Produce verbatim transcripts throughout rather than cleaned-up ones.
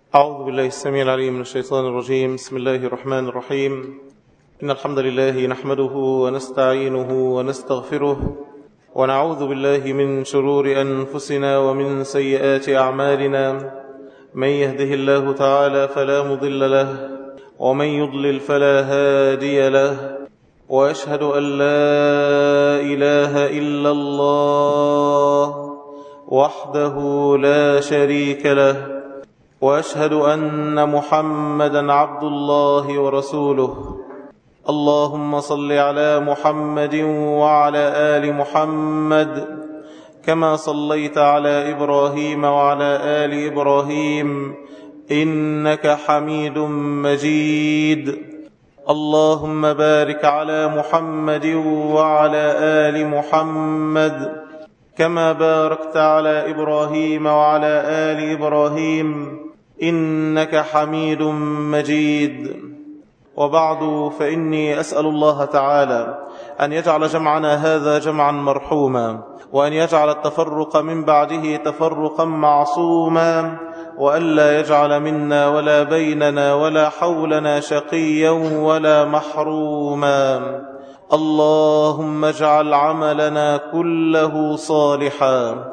أعوذ بالله السميع العليم من الشيطان الرجيم. بسم الله الرحمن الرحيم. إن الحمد لله نحمده ونستعينه ونستغفره ونعوذ بالله من شرور أنفسنا ومن سيئات أعمالنا. من يهده الله تعالى فلا مضل له ومن يضلل فلا هادي له، وأشهد أن لا إله إلا الله وحده لا شريك له، وأشهد أن محمدا عبد الله ورسوله. اللهم صل على محمد وعلى آل محمد كما صليت على إبراهيم وعلى آل إبراهيم إنك حميد مجيد. اللهم بارك على محمد وعلى آل محمد كما باركت على إبراهيم وعلى آل إبراهيم إنك حميد مجيد. وبعد، فإني أسأل الله تعالى أن يجعل جمعنا هذا جمعا مرحوما، وأن يجعل التفرق من بعده تفرقا معصوما، وألا يجعل منا ولا بيننا ولا حولنا شقيا ولا محروما. اللهم اجعل عملنا كله صالحا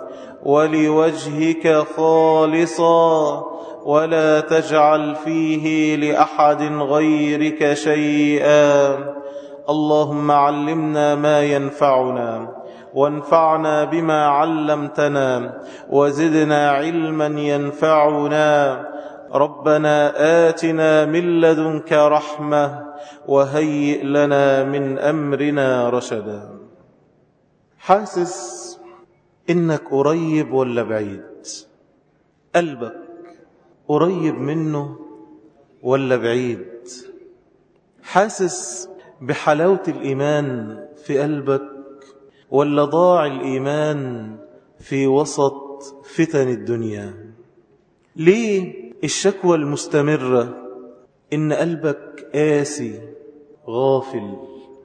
ولوجهك خالصا، ولا تجعل فيه لأحد غيرك شيئا. اللهم علمنا ما ينفعنا وانفعنا بما علمتنا وزدنا علما ينفعنا. ربنا آتنا من لدنك رحمة وهيئ لنا من أمرنا رشدا. حاسس إنك قريب ولا بعيد؟ قلبك قريب منه ولا بعيد؟ حاسس بحلاوة الإيمان في قلبك ولا ضاع الإيمان في وسط فتن الدنيا؟ ليه الشكوى المستمرة إن قلبك قاسي غافل؟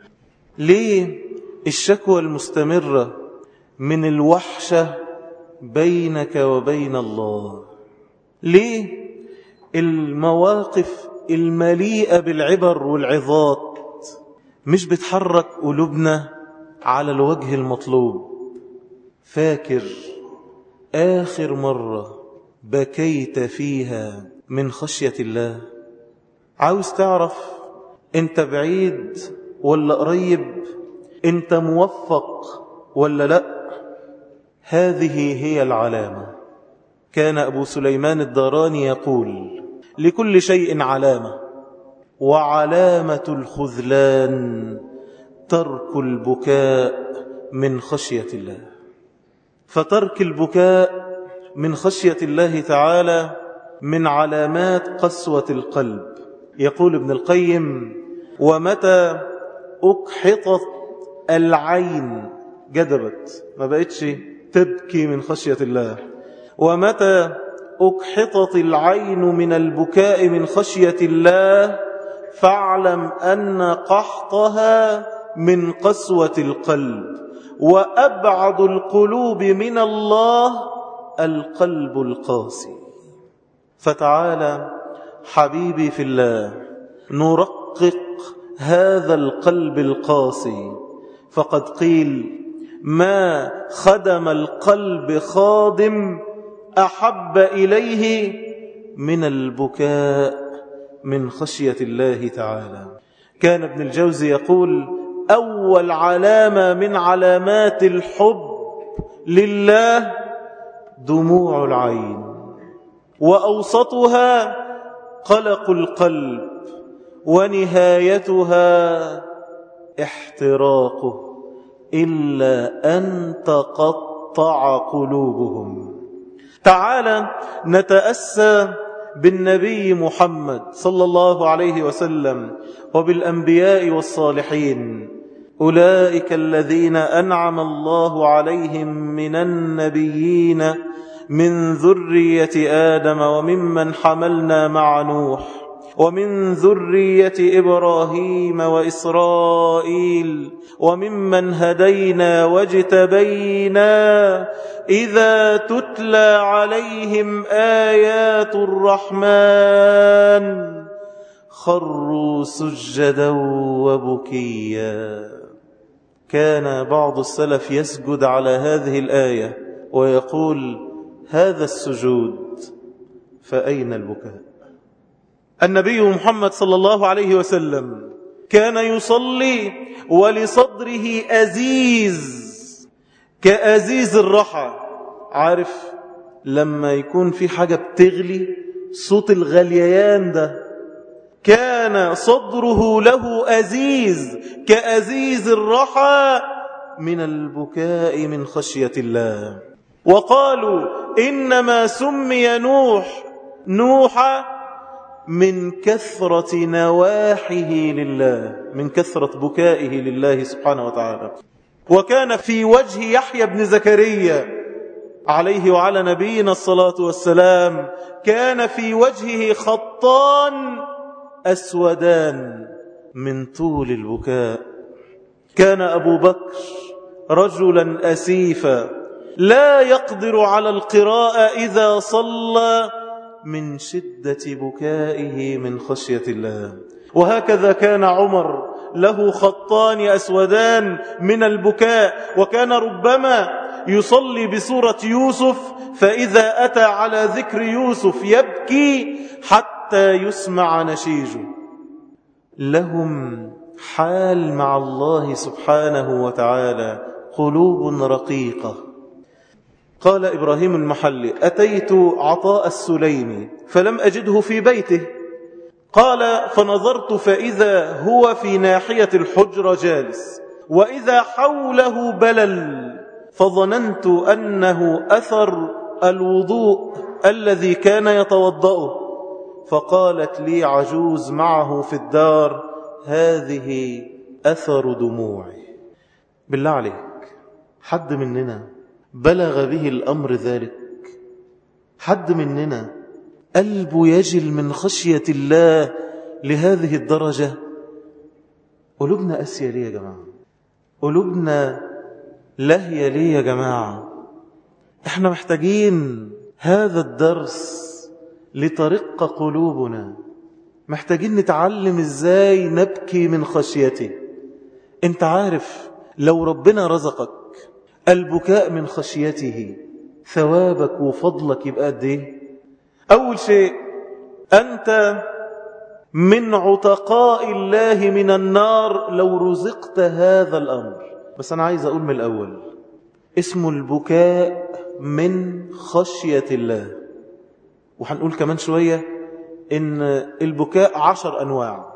ليه الشكوى المستمرة من الوحشة بينك وبين الله؟ ليه المواقف المليئة بالعبر والعظات مش بتحرك قلوبنا على الوجه المطلوب؟ فاكر آخر مرة بكيت فيها من خشية الله؟ عاوز تعرف انت بعيد ولا قريب؟ انت موفق ولا لا؟ هذه هي العلامة. كان أبو سليمان الداراني يقول: لكل شيء علامة، وعلامة الخذلان ترك البكاء من خشية الله. فترك البكاء من خشية الله تعالى من علامات قسوة القلب. يقول ابن القيم: ومتى أكحطت العين، جدبت ما بقتش تبكي من خشية الله، ومتى أكحطت العين من البكاء من خشية الله فاعلم أن قحطها من قسوة القلب، وأبعد القلوب من الله القلب القاسي. فتعالى حبيبي في الله نرقق هذا القلب القاسي، فقد قيل: ما خدم القلب خادم أحب إليه من البكاء من خشية الله تعالى. كان ابن الجوزي يقول: أول علامة من علامات الحب لله دموع العين، وأوسطها قلق القلب، ونهايتها احتراقه، إلا أن تقطع قلوبهم. تعالى نتأسى بالنبي محمد صلى الله عليه وسلم وبالأنبياء والصالحين. أولئك الذين أنعم الله عليهم من النبيين من ذرية آدم وممن حملنا مع نوح ومن ذرية إبراهيم وإسرائيل وممن هدينا واجتبينا إذا تتلى تتلى عليهم آيات الرحمن خروا سجدا وبكيا. كان بعض السلف يسجد على هذه الآية ويقول هذا السجود فأين البكاء؟ النبي محمد صلى الله عليه وسلم كان يصلي ولصدره أزيز كأزيز الرحى. عارف لما يكون في حاجة بتغلي صوت الغليان ده، كان صدره له أزيز كأزيز الرحى من البكاء من خشية الله. وقالوا إنما سمي نوح نوح من كثرة نواحه لله، من كثرة بكائه لله سبحانه وتعالى. وكان في وجه يحيى بن زكريا عليه وعلى نبينا الصلاة والسلام كان في وجهه خطان أسودان من طول البكاء. كان أبو بكر رجلا أسيفا لا يقدر على القراءة إذا صلى من شدة بكائه من خشية الله. وهكذا كان عمر له خطان أسودان من البكاء، وكان ربما يصلي بسورة يوسف فإذا أتى على ذكر يوسف يبكي حتى يسمع نشيجه. لهم حال مع الله سبحانه وتعالى، قلوب رقيقة. قال إبراهيم المحلي أتيت عطاء السليمي فلم أجده في بيته، قال فنظرت فإذا هو في ناحية الحجرة جالس، وإذا حوله بلل، فظننت أنه أثر الوضوء الذي كان يتوضأه. فقالت لي عجوز معه في الدار هذه أثر دموعي. بالله عليك حد مننا بلغ به الأمر ذلك؟ حد مننا قلبه يجل من خشية الله لهذه الدرجة؟ قلوبنا قاسية ليه يا جماعة؟ قلوبنا لاهية ليه يا جماعة؟ احنا محتاجين هذا الدرس لترق قلوبنا، محتاجين نتعلم ازاي نبكي من خشيته. انت عارف لو ربنا رزقك البكاء من خشيته ثوابك وفضلك يبقى قد ايه؟ أول شيء أنت من عتقاء الله من النار لو رزقت هذا الأمر. بس أنا عايز أقول من الأول اسمه البكاء من خشية الله. وهنقول كمان شوية إن البكاء عشر أنواع،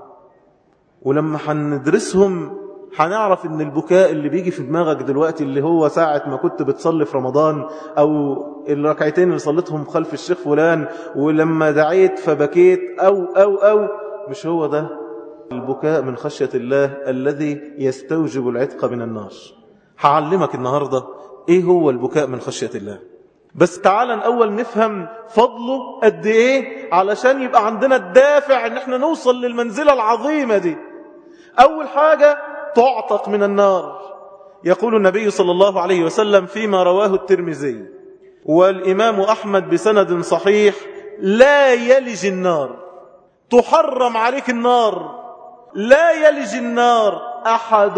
ولما هندرسهم هنعرف إن البكاء اللي بيجي في دماغك دلوقتي اللي هو ساعة ما كنت بتصلي في رمضان، أو الركعتين اللي صليتهم خلف الشيخ فلان ولما دعيت فبكيت، أو أو أو مش هو ده البكاء من خشية الله الذي يستوجب العتق من النار. هعلمك النهاردة إيه هو البكاء من خشية الله. بس تعالى الأول نفهم فضله قد إيه علشان يبقى عندنا الدافع إن احنا نوصل للمنزلة العظيمة دي. أول حاجة تعتق من النار. يقول النبي صلى الله عليه وسلم فيما رواه الترمذي والإمام أحمد بسند صحيح لا يلج النار، تحرم عليك النار، لا يلج النار أحد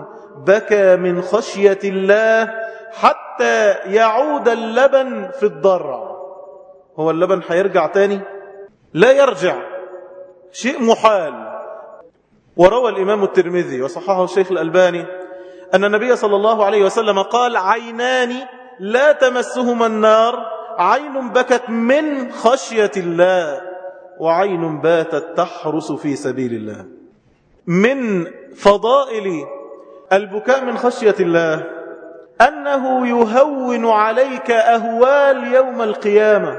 بكى من خشية الله حتى يعود اللبن في الضرع. هو اللبن هيرجع تاني؟ لا يرجع، شيء محال. وروى الإمام الترمذي وصححه الشيخ الألباني أن النبي صلى الله عليه وسلم قال عينان لا تمسهما النار، عين بكت من خشية الله وعين باتت تحرس في سبيل الله. من فضائل البكاء من خشية الله أنه يهون عليك أهوال يوم القيامة.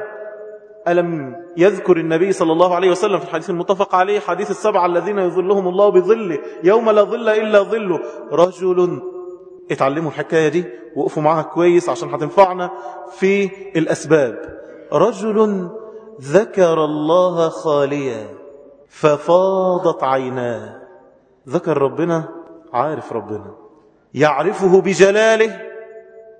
ألم يذكر النبي صلى الله عليه وسلم في الحديث المتفق عليه حديث السبعة الذين يظلهم الله بظله يوم لا ظل إلا ظله، رجل اتعلموا الحكاية دي وقفوا معها كويس عشان هتنفعنا في الأسباب. رجل ذكر الله خاليا ففاضت عيناه. ذكر ربنا، عارف ربنا، يعرفه بجلاله،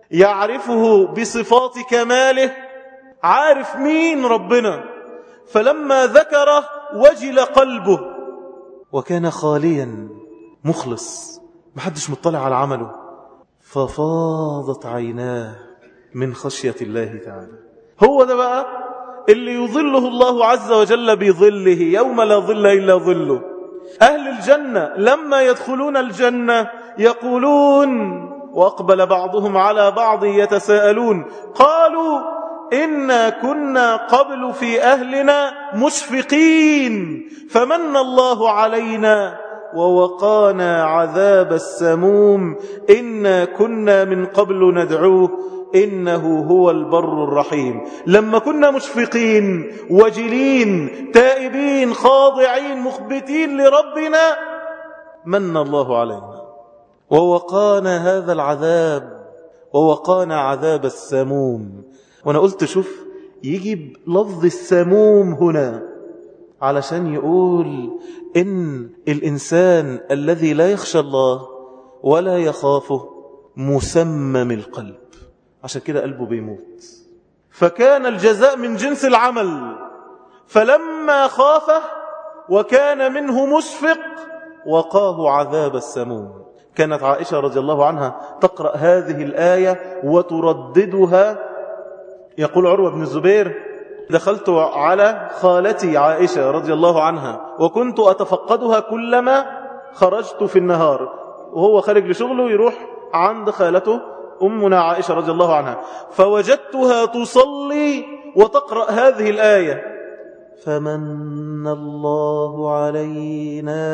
يعرفه بصفات كماله، عارف مين ربنا، فلما ذكره وجل قلبه، وكان خاليا مخلص محدش مطلع على عمله، ففاضت عيناه من خشية الله تعالى. هو ده بقى اللي يظله الله عز وجل بظله يوم لا ظل إلا ظله. أهل الجنة لما يدخلون الجنة يقولون، وأقبل بعضهم على بعض يتساءلون، قالوا إنا كنا قبل في أهلنا مشفقين فمن الله علينا ووقانا عذاب السموم إنا كنا من قبل ندعوه إنه هو البر الرحيم. لما كنا مشفقين وجلين تائبين خاضعين مخبتين لربنا من الله علينا ووقانا هذا العذاب، ووقانا عذاب السموم. وانا قلت شوف يجيب لفظ السموم هنا علشان يقول إن الإنسان الذي لا يخشى الله ولا يخافه مسمم القلب، عشان كده قلبه بيموت. فكان الجزاء من جنس العمل، فلما خافه وكان منه مشفق وقاه عذاب السموم. كانت عائشة رضي الله عنها تقرأ هذه الآية وترددها. يقول عروة بن الزبير: دخلت على خالتي عائشة رضي الله عنها وكنت أتفقدها كلما خرجت في النهار، وهو خارج لشغله يروح عند خالته أمنا عائشة رضي الله عنها، فوجدتها تصلي وتقرأ هذه الآية: فمن الله علينا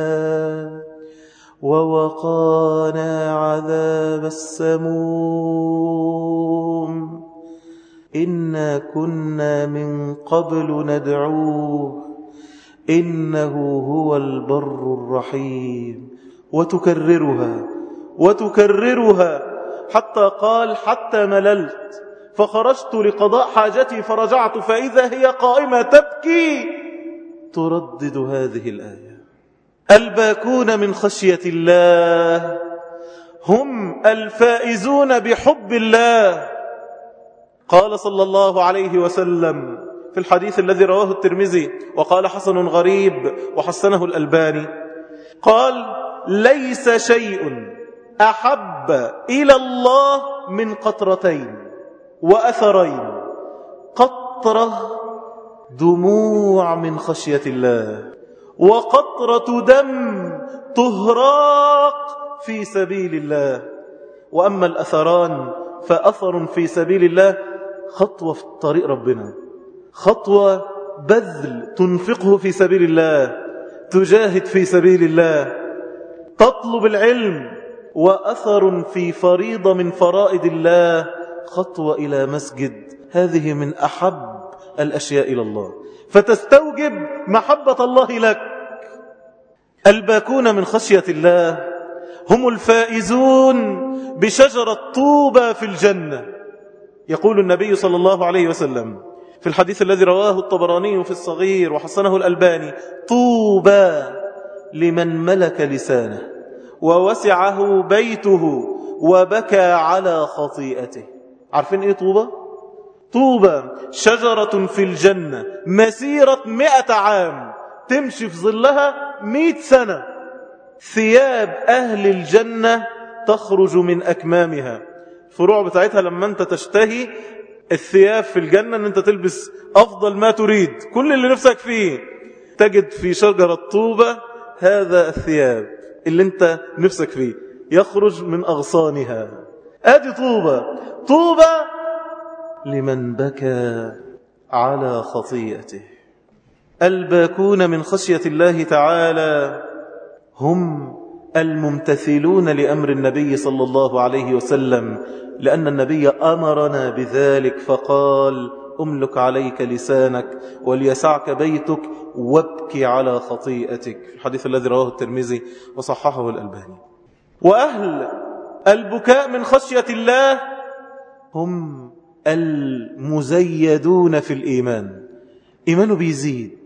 ووقانا عذاب السموم إنا كنا من قبل ندعوه إنه هو البر الرحيم. وتكررها وتكررها حتى قال: حتى مللت فخرجت لقضاء حاجتي فرجعت فإذا هي قائمة تبكي تردد هذه الآية. الباكون من خشية الله هم الفائزون بحب الله. قال صلى الله عليه وسلم في الحديث الذي رواه الترمذي وقال حسن غريب وحسنه الألباني، قال: ليس شيء أحب إلى الله من قطرتين وأثرين: قطرة دموع من خشية الله، وقطرة دم تهراق في سبيل الله. وأما الأثران فأثر في سبيل الله خطوة في طريق ربنا، خطوة بذل تنفقه في سبيل الله، تجاهد في سبيل الله، تطلب العلم. وأثر في فريضة من فرائض الله، خطوة إلى مسجد. هذه من أحب الأشياء إلى الله، فتستوجب محبة الله لك. الباكون من خشية الله هم الفائزون بشجرة طوبى في الجنة. يقول النبي صلى الله عليه وسلم في الحديث الذي رواه الطبراني في الصغير وحسنه الألباني: طوبى لمن ملك لسانه ووسعه بيته وبكى على خطيئته. عارفين ايه طوبى؟ طوبى شجرة في الجنة مسيرة مئة عام، تمشي في ظلها مئة سنة. ثياب أهل الجنة تخرج من أكمامها. الفروع بتاعتها لما أنت تشتهي الثياب في الجنة أن أنت تلبس أفضل ما تريد، كل اللي نفسك فيه، تجد في شجرة طوبة هذا الثياب اللي أنت نفسك فيه يخرج من أغصانها. آدي طوبة. طوبة لمن بكى على خطيئته. الباكون من خشية الله تعالى هم الممتثلون لأمر النبي صلى الله عليه وسلم، لأن النبي أمرنا بذلك فقال: أملك عليك لسانك وليسعك بيتك وابكي على خطيئتك، في الحديث الذي رواه الترمذي وصححه الألباني. وأهل البكاء من خشية الله هم المزيدون في الإيمان. إيمانه بيزيد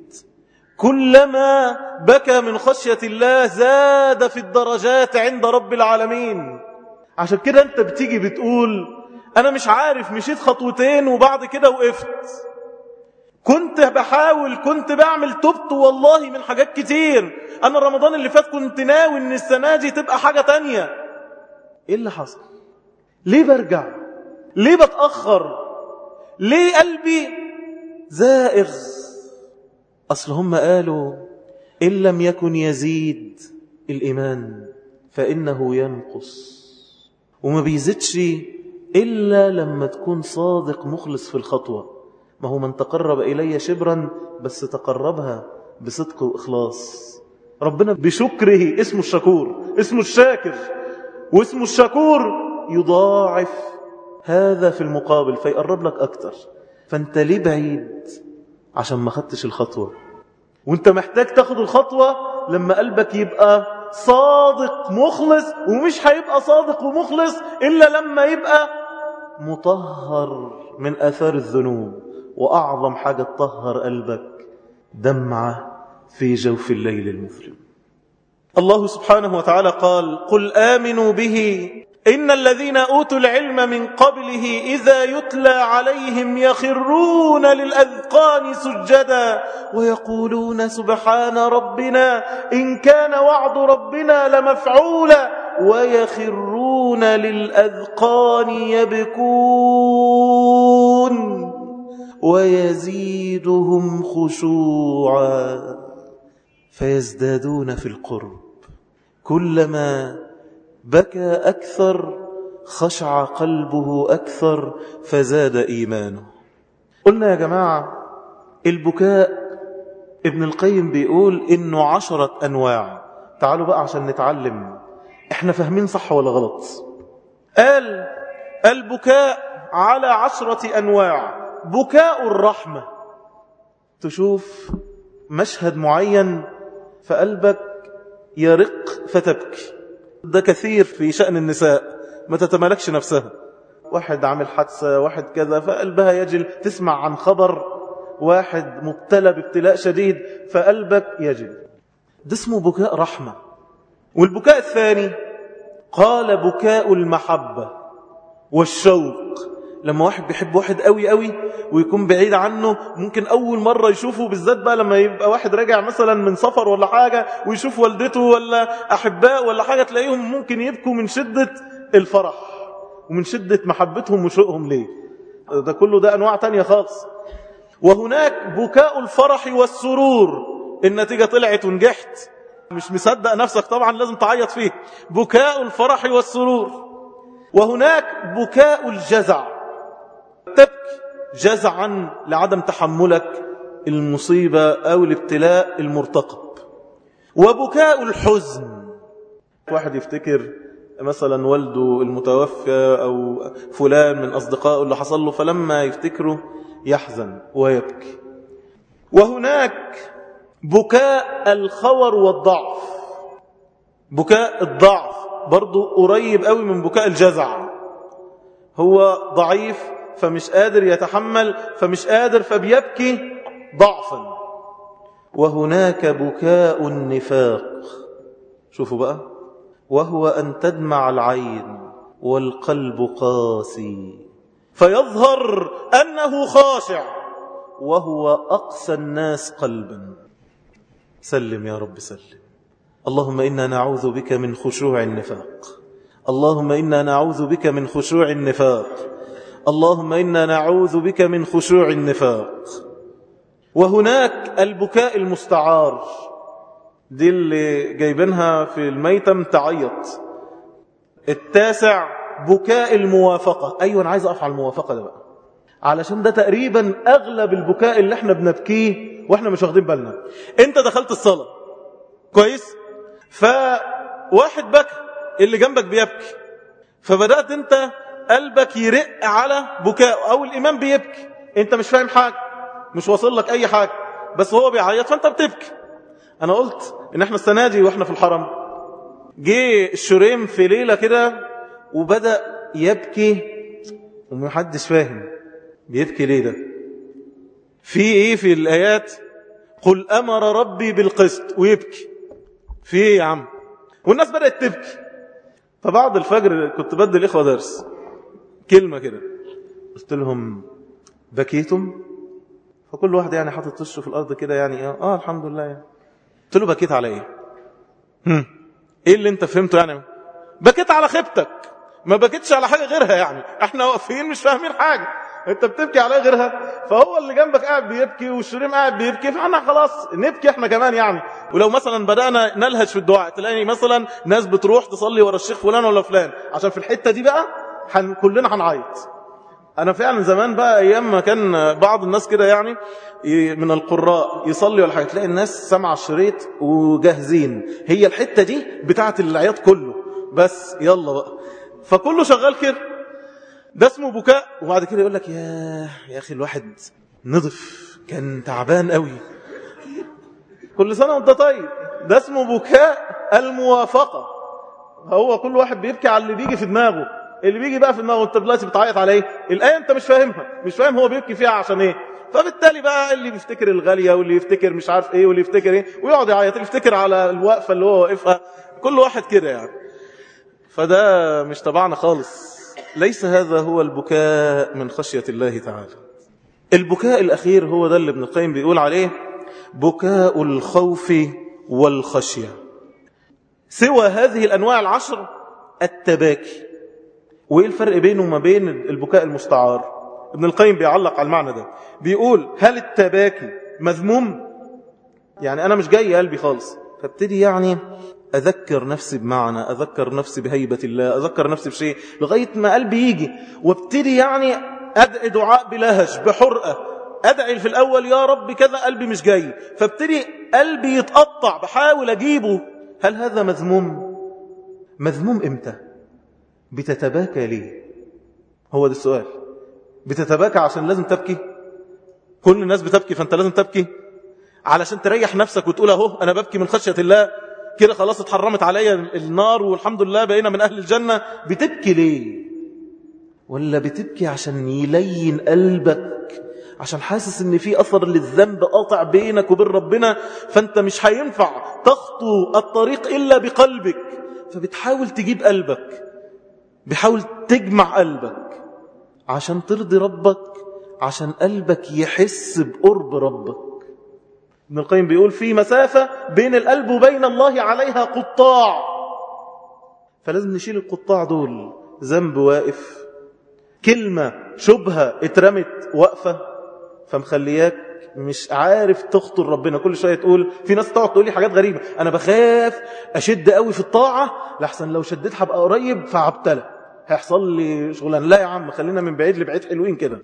كلما بكى من خشية الله، زاد في الدرجات عند رب العالمين. عشان كده أنت بتيجي بتقول: أنا مش عارف، مشيت خطوتين وبعد كده وقفت. كنت بحاول، كنت بعمل، تبت والله من حاجات كتير. أنا رمضان اللي فات كنت ناوي إن السنة دي تبقى حاجة تانية. إيه اللي حصل؟ ليه برجع؟ ليه بتأخر؟ ليه قلبي زائغ؟ أصل هم قالوا إن لم يكن يزيد الإيمان فإنه ينقص، وما بيزيدش إلا لما تكون صادق مخلص في الخطوة. ما هو من تقرب إلي شبرا، بس تقربها بصدق وإخلاص. ربنا بشكره، اسمه الشكور، اسمه الشاكر، واسمه الشكور يضاعف هذا في المقابل فيقرب لك أكتر. فأنت ليه بعيد؟ عشان ما خدتش الخطوة. وانت محتاج تاخد الخطوة لما قلبك يبقى صادق مخلص، ومش هيبقى صادق ومخلص إلا لما يبقى مطهر من آثار الذنوب. وأعظم حاجة تطهر قلبك دمعة في جوف الليل المظلم. الله سبحانه وتعالى قال: قل آمنوا به إن الذين أوتوا العلم من قبله إذا يتلى عليهم يخرون للأذقان سجدا ويقولون سبحان ربنا إن كان وعد ربنا لمفعولا ويخرون للأذقان يبكون ويزيدهم خشوعا فيزدادون في القرب. كلما بكى أكثر خشع قلبه أكثر فزاد إيمانه. قلنا يا جماعة البكاء ابن القيم بيقول إنه عشرة أنواع. تعالوا بقى عشان نتعلم إحنا فاهمين صح ولا غلط. قال البكاء على عشرة أنواع. بكاء الرحمة، تشوف مشهد معين فقلبك يرق فتبكي. ده كثير في شأن النساء، ما تتملكش نفسها. واحد عامل حادثة، واحد كذا، فقلبها يجل. تسمع عن خبر واحد مبتلى بابتلاء شديد فقلبك يجل. ده اسمه بكاء رحمة. والبكاء الثاني قال بكاء المحبة والشوق. لما واحد بيحب واحد قوي قوي ويكون بعيد عنه، ممكن أول مرة يشوفه، بالذات بقى لما يبقى واحد راجع مثلا من سفر ولا حاجة ويشوف والدته ولا أحباء ولا حاجة، تلاقيهم ممكن يبكوا من شدة الفرح ومن شدة محبتهم وشوقهم ليه. ده كله ده أنواع تانية خالص. وهناك بكاء الفرح والسرور. النتيجة طلعت ونجحت، مش مصدق نفسك طبعا، لازم تعيط فيه. بكاء الفرح والسرور. وهناك بكاء الجزع، تبكي جزعا لعدم تحملك المصيبة أو الابتلاء المرتقب. وبكاء الحزن، واحد يفتكر مثلا والده المتوفى أو فلان من أصدقائه اللي حصل له، فلما يفتكره يحزن ويبكي. وهناك بكاء الخور والضعف. بكاء الضعف برضو قريب قوي من بكاء الجزع. هو ضعيف فمش قادر يتحمل، فمش قادر فبيبكي ضعفا. وهناك بكاء النفاق. شوفوا بقى، وهو أن تدمع العين والقلب قاسي فيظهر أنه خاشع وهو أقسى الناس قلبا. سلم يا رب سلم. اللهم إنا نعوذ بك من خشوع النفاق. اللهم إنا نعوذ بك من خشوع النفاق. اللهم إنا نعوذ بك من خشوع النفاق. وهناك البكاء المستعار. دي اللي جايبينها في الميتم تعيط. التاسع بكاء الموافقة. أيوة أنا عايز أقف على الموافقة ده بقى، علشان ده تقريبا أغلب البكاء اللي احنا بنبكيه وإحنا مش واخدين بالنا. أنت دخلت الصلاة كويس، فواحد بكى، اللي جنبك بيبكي، فبدأت أنت قلبك يرق على بكاء، أو الإمام بيبكي، أنت مش فاهم حاجة، مش واصل لك أي حاجة، بس هو بيعيط فأنت بتبكي. أنا قلت إن احنا السنة دي وإحنا في الحرم جه الشريم في ليلة كده وبدأ يبكي ومحدش فاهم بيبكي ليه. ده في إيه في الآيات؟ قل أمر ربي بالقسط، ويبكي في إيه يا عم؟ والناس بدأت تبكي. فبعد الفجر كنت بدي الإخوة درس، كلمة كده. قلت لهم بكيتم؟ فكل واحد يعني حاطط وشه في الأرض كده يعني اه الحمد لله يعني. قلت له بكيت على ايه؟ هم. ايه اللي انت فهمته يعني؟ بكيت على خيبتك، ما بكيتش على حاجة غيرها. يعني احنا واقفين مش فاهمين حاجة، انت بتبكي على غيرها، فهو اللي جنبك قاعد بيبكي والشريم قاعد بيبكي، فاحنا خلاص نبكي احنا كمان يعني. ولو مثلا بدأنا نلهج في الدعاء تلاقي مثلا ناس بتروح تصلي ورا الشيخ فلان ولا فلان عشان في الحتة دي بقى حن كلنا هنعيط. انا فعلا زمان بقى ايام ما كان بعض الناس كده يعني من القراء يصلي ولا حاجه تلاقي الناس سمع الشريط وجاهزين، هي الحته دي بتاعه العياط كله بس يلا بقى، فكله شغال كده. ده اسمه بكاء. وبعد كده يقول لك يا يا اخي الواحد نضف كان تعبان قوي، كل سنه وانت طيب. ده اسمه بكاء الموافقه. هو كل واحد بيبكي على اللي بيجي في دماغه، اللي بيجي بقى في دماغه. انت دلوقتي بتعيط على ايه؟ الايه انت مش فاهمها، مش فاهم هو بيبكي فيها عشان ايه. فبالتالي بقى اللي بيفتكر الغاليه واللي يفتكر مش عارف ايه واللي يفتكر ايه ويقعد يعيط، اللي يفتكر على الوقفه اللي هو واقفها، كل واحد كده يعني. فده مش تبعنا خالص. ليس هذا هو البكاء من خشيه الله تعالى. البكاء الاخير هو ده اللي ابن القيم بيقول عليه بكاء الخوف والخشيه. سوى هذه الانواع العشر التباكي. وإيه الفرق بينه وما بين البكاء المستعار؟ ابن القيم بيعلق على المعنى ده، بيقول هل التباكي مذموم؟ يعني أنا مش جاي قلبي خالص، فابتدي يعني أذكر نفسي بمعنى، أذكر نفسي بهيبة الله، أذكر نفسي بشيء لغاية ما قلبي يجي، وابتدي يعني أدعي دعاء بلهج بحرقة، أدعي في الأول يا رب كذا، قلبي مش جاي، فابتدي قلبي يتقطع بحاول أجيبه. هل هذا مذموم؟ مذموم إمتى؟ بتتباكى ليه؟ هو ده السؤال. بتتباكى عشان لازم تبكي؟ كل الناس بتبكي فانت لازم تبكي علشان تريح نفسك وتقول اهو انا ببكي من خشية الله كده خلاص اتحرمت عليا النار والحمد لله بقينا من اهل الجنة. بتبكي ليه؟ ولا بتبكي عشان يلين قلبك، عشان حاسس ان في اثر للذنب قاطع بينك وبين ربنا، فانت مش هينفع تخطو الطريق الا بقلبك، فبتحاول تجيب قلبك، بحاول تجمع قلبك عشان ترضي ربك، عشان قلبك يحس بقرب ربك. ابن القيم بيقول في مسافة بين القلب وبين الله عليها قطاع، فلازم نشيل القطاع دول. ذنب واقف، كلمة شبهة اترمت واقفة، فمخلياك مش عارف تخطر ربنا. كل شوية تقول، في ناس تقعد تقول لي حاجات غريبة، أنا بخاف أشد قوي في الطاعة لحسن لو شديت هبقى قريب فعبتلة هيحصل لي شغلان. لا يا عم، خلينا من بعيد لبعيد حلوين كده.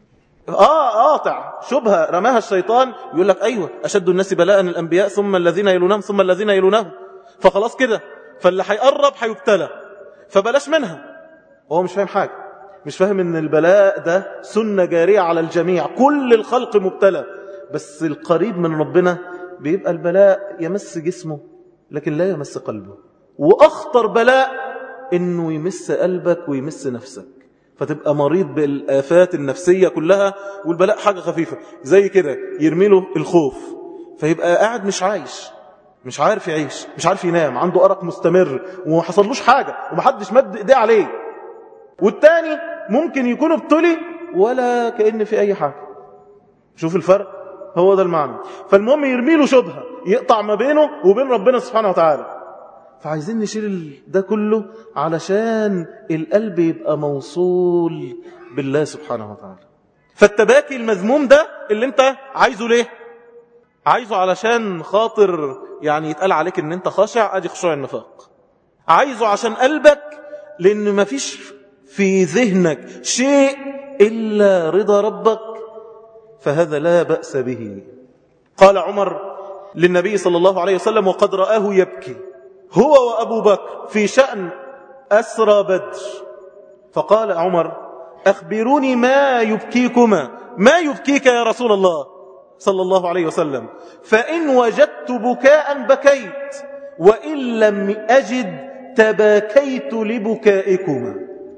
آه قاطع شبهة رماها الشيطان، يقول لك أيوة أشد الناس بلاء الأنبياء ثم الذين يلونهم ثم الذين يلونهم، فخلاص كده فاللي هيقرب هيبتلى، فبلاش منها. وهو مش فاهم حاجة، مش فاهم ان البلاء ده سنة جارية على الجميع، كل الخلق مبتلى، بس القريب من ربنا بيبقى البلاء يمس جسمه لكن لا يمس قلبه. وأخطر بلاء انه يمس قلبك ويمس نفسك، فتبقى مريض بالآفات النفسية كلها، والبلاء حاجة خفيفة زي كده يرميله الخوف، فيبقى قاعد مش عايش، مش عارف يعيش، مش عارف ينام، عنده أرق مستمر وما حصلوش حاجة ومحدش مد ايديه عليه. والتاني ممكن يكون ابتلي ولا كأن في أي حاجة. شوف الفرق، هو ده المعنى. فالمهم يرميله شبهة يقطع ما بينه وبين ربنا سبحانه وتعالى. فعايزين نشيل ده كله علشان القلب يبقى موصول بالله سبحانه وتعالى. فالتباكي المذموم ده اللي انت عايزه ليه؟ عايزه علشان خاطر يعني يتقال عليك ان انت خاشع، ادي خشوع النفاق. عايزه عشان قلبك لان مفيش في ذهنك شيء إلا رضا ربك، فهذا لا بأس به. قال عمر للنبي صلى الله عليه وسلم وقد رآه يبكي هو وأبو بكر في شأن أسرى بدر، فقال عمر أخبروني ما يبكيكما، ما يبكيك يا رسول الله صلى الله عليه وسلم؟ فإن وجدت بكاء بكيت وإن لم أجد تباكيت لبكائكما.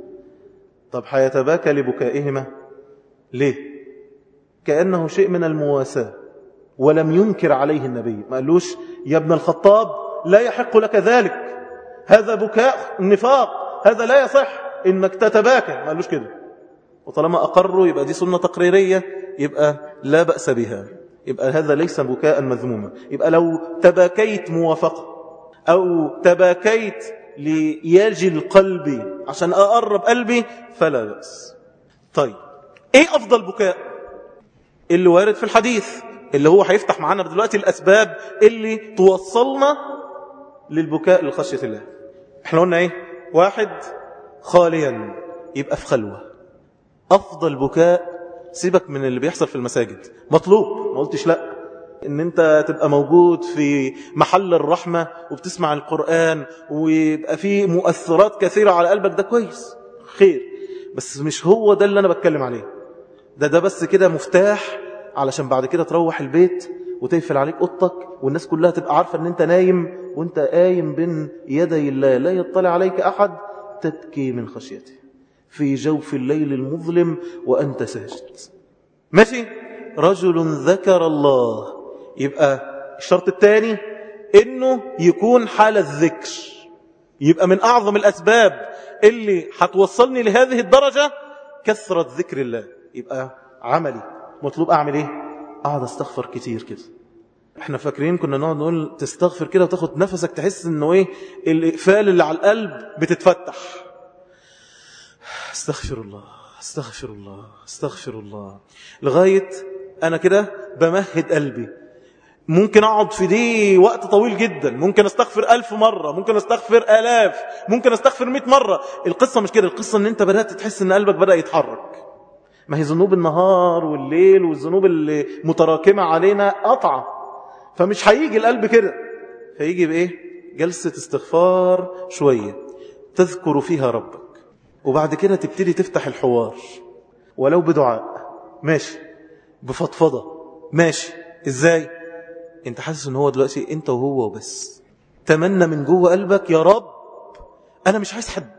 طب حيتباكى لبكائهما ليه؟ كأنه شيء من المواساة، ولم ينكر عليه النبي، ما قالوش يا ابن الخطاب لا يحق لك ذلك، هذا بكاء النفاق، هذا لا يصح انك تتباكى، ما قالوش كده. وطالما أقروا يبقى دي سنة تقريرية، يبقى لا بأس بها، يبقى هذا ليس بكاء مذموما. يبقى لو تباكيت موافقة أو تباكيت ليجل قلبي عشان أقرب قلبي فلا بأس. طيب إيه أفضل بكاء؟ اللي وارد في الحديث، اللي هو هيفتح معانا دلوقتي الأسباب اللي توصلنا للبكاء لخشية الله. احنا قلنا ايه؟ واحد خاليا، يبقى في خلوة. أفضل بكاء سيبك من اللي بيحصل في المساجد، مطلوب، ما قلتش لا، ان انت تبقى موجود في محل الرحمة وبتسمع القرآن ويبقى فيه مؤثرات كثيرة على قلبك، ده كويس خير، بس مش هو ده اللي انا بتكلم عليه. ده ده بس كده مفتاح علشان بعد كده تروح البيت وتقفل عليك اوضتك والناس كلها تبقى عارفة ان انت نايم وانت قايم بين يدي الله لا يطلع عليك احد، تبكي من خشيته في جوف الليل المظلم وانت ساجد. ماشي؟ رجل ذكر الله، يبقى الشرط الثاني انه يكون حال الذكر، يبقى من اعظم الاسباب اللي هتوصلني لهذه الدرجة كثرة ذكر الله. يبقى عملي مطلوب اعمل ايه؟ اقعد استغفر كتير كده. احنا فاكرين كنا نقعد نقول تستغفر كده وتاخد نفسك تحس انه ايه الاقفال اللي على القلب بتتفتح. استغفر الله استغفر الله استغفر الله لغاية انا كده بمهد قلبي. ممكن اقعد في دي وقت طويل جدا، ممكن استغفر الف مرة، ممكن استغفر الاف، ممكن استغفر مئة مرة. القصة مش كده، القصة ان انت بدأت تحس ان قلبك بدأ يتحرك. ما هي ذنوب النهار والليل والذنوب اللي متراكمة علينا قطعة، فمش هيجي القلب كده، هيجي بايه؟ جلسة استغفار شوية تذكر فيها ربك، وبعد كده تبتدي تفتح الحوار ولو بدعاء، ماشي، بفضفضة، ماشي. ازاي؟ انت حاسس ان هو دلوقتي انت وهو بس، تمنى من جوه قلبك يا رب انا مش عايز حد،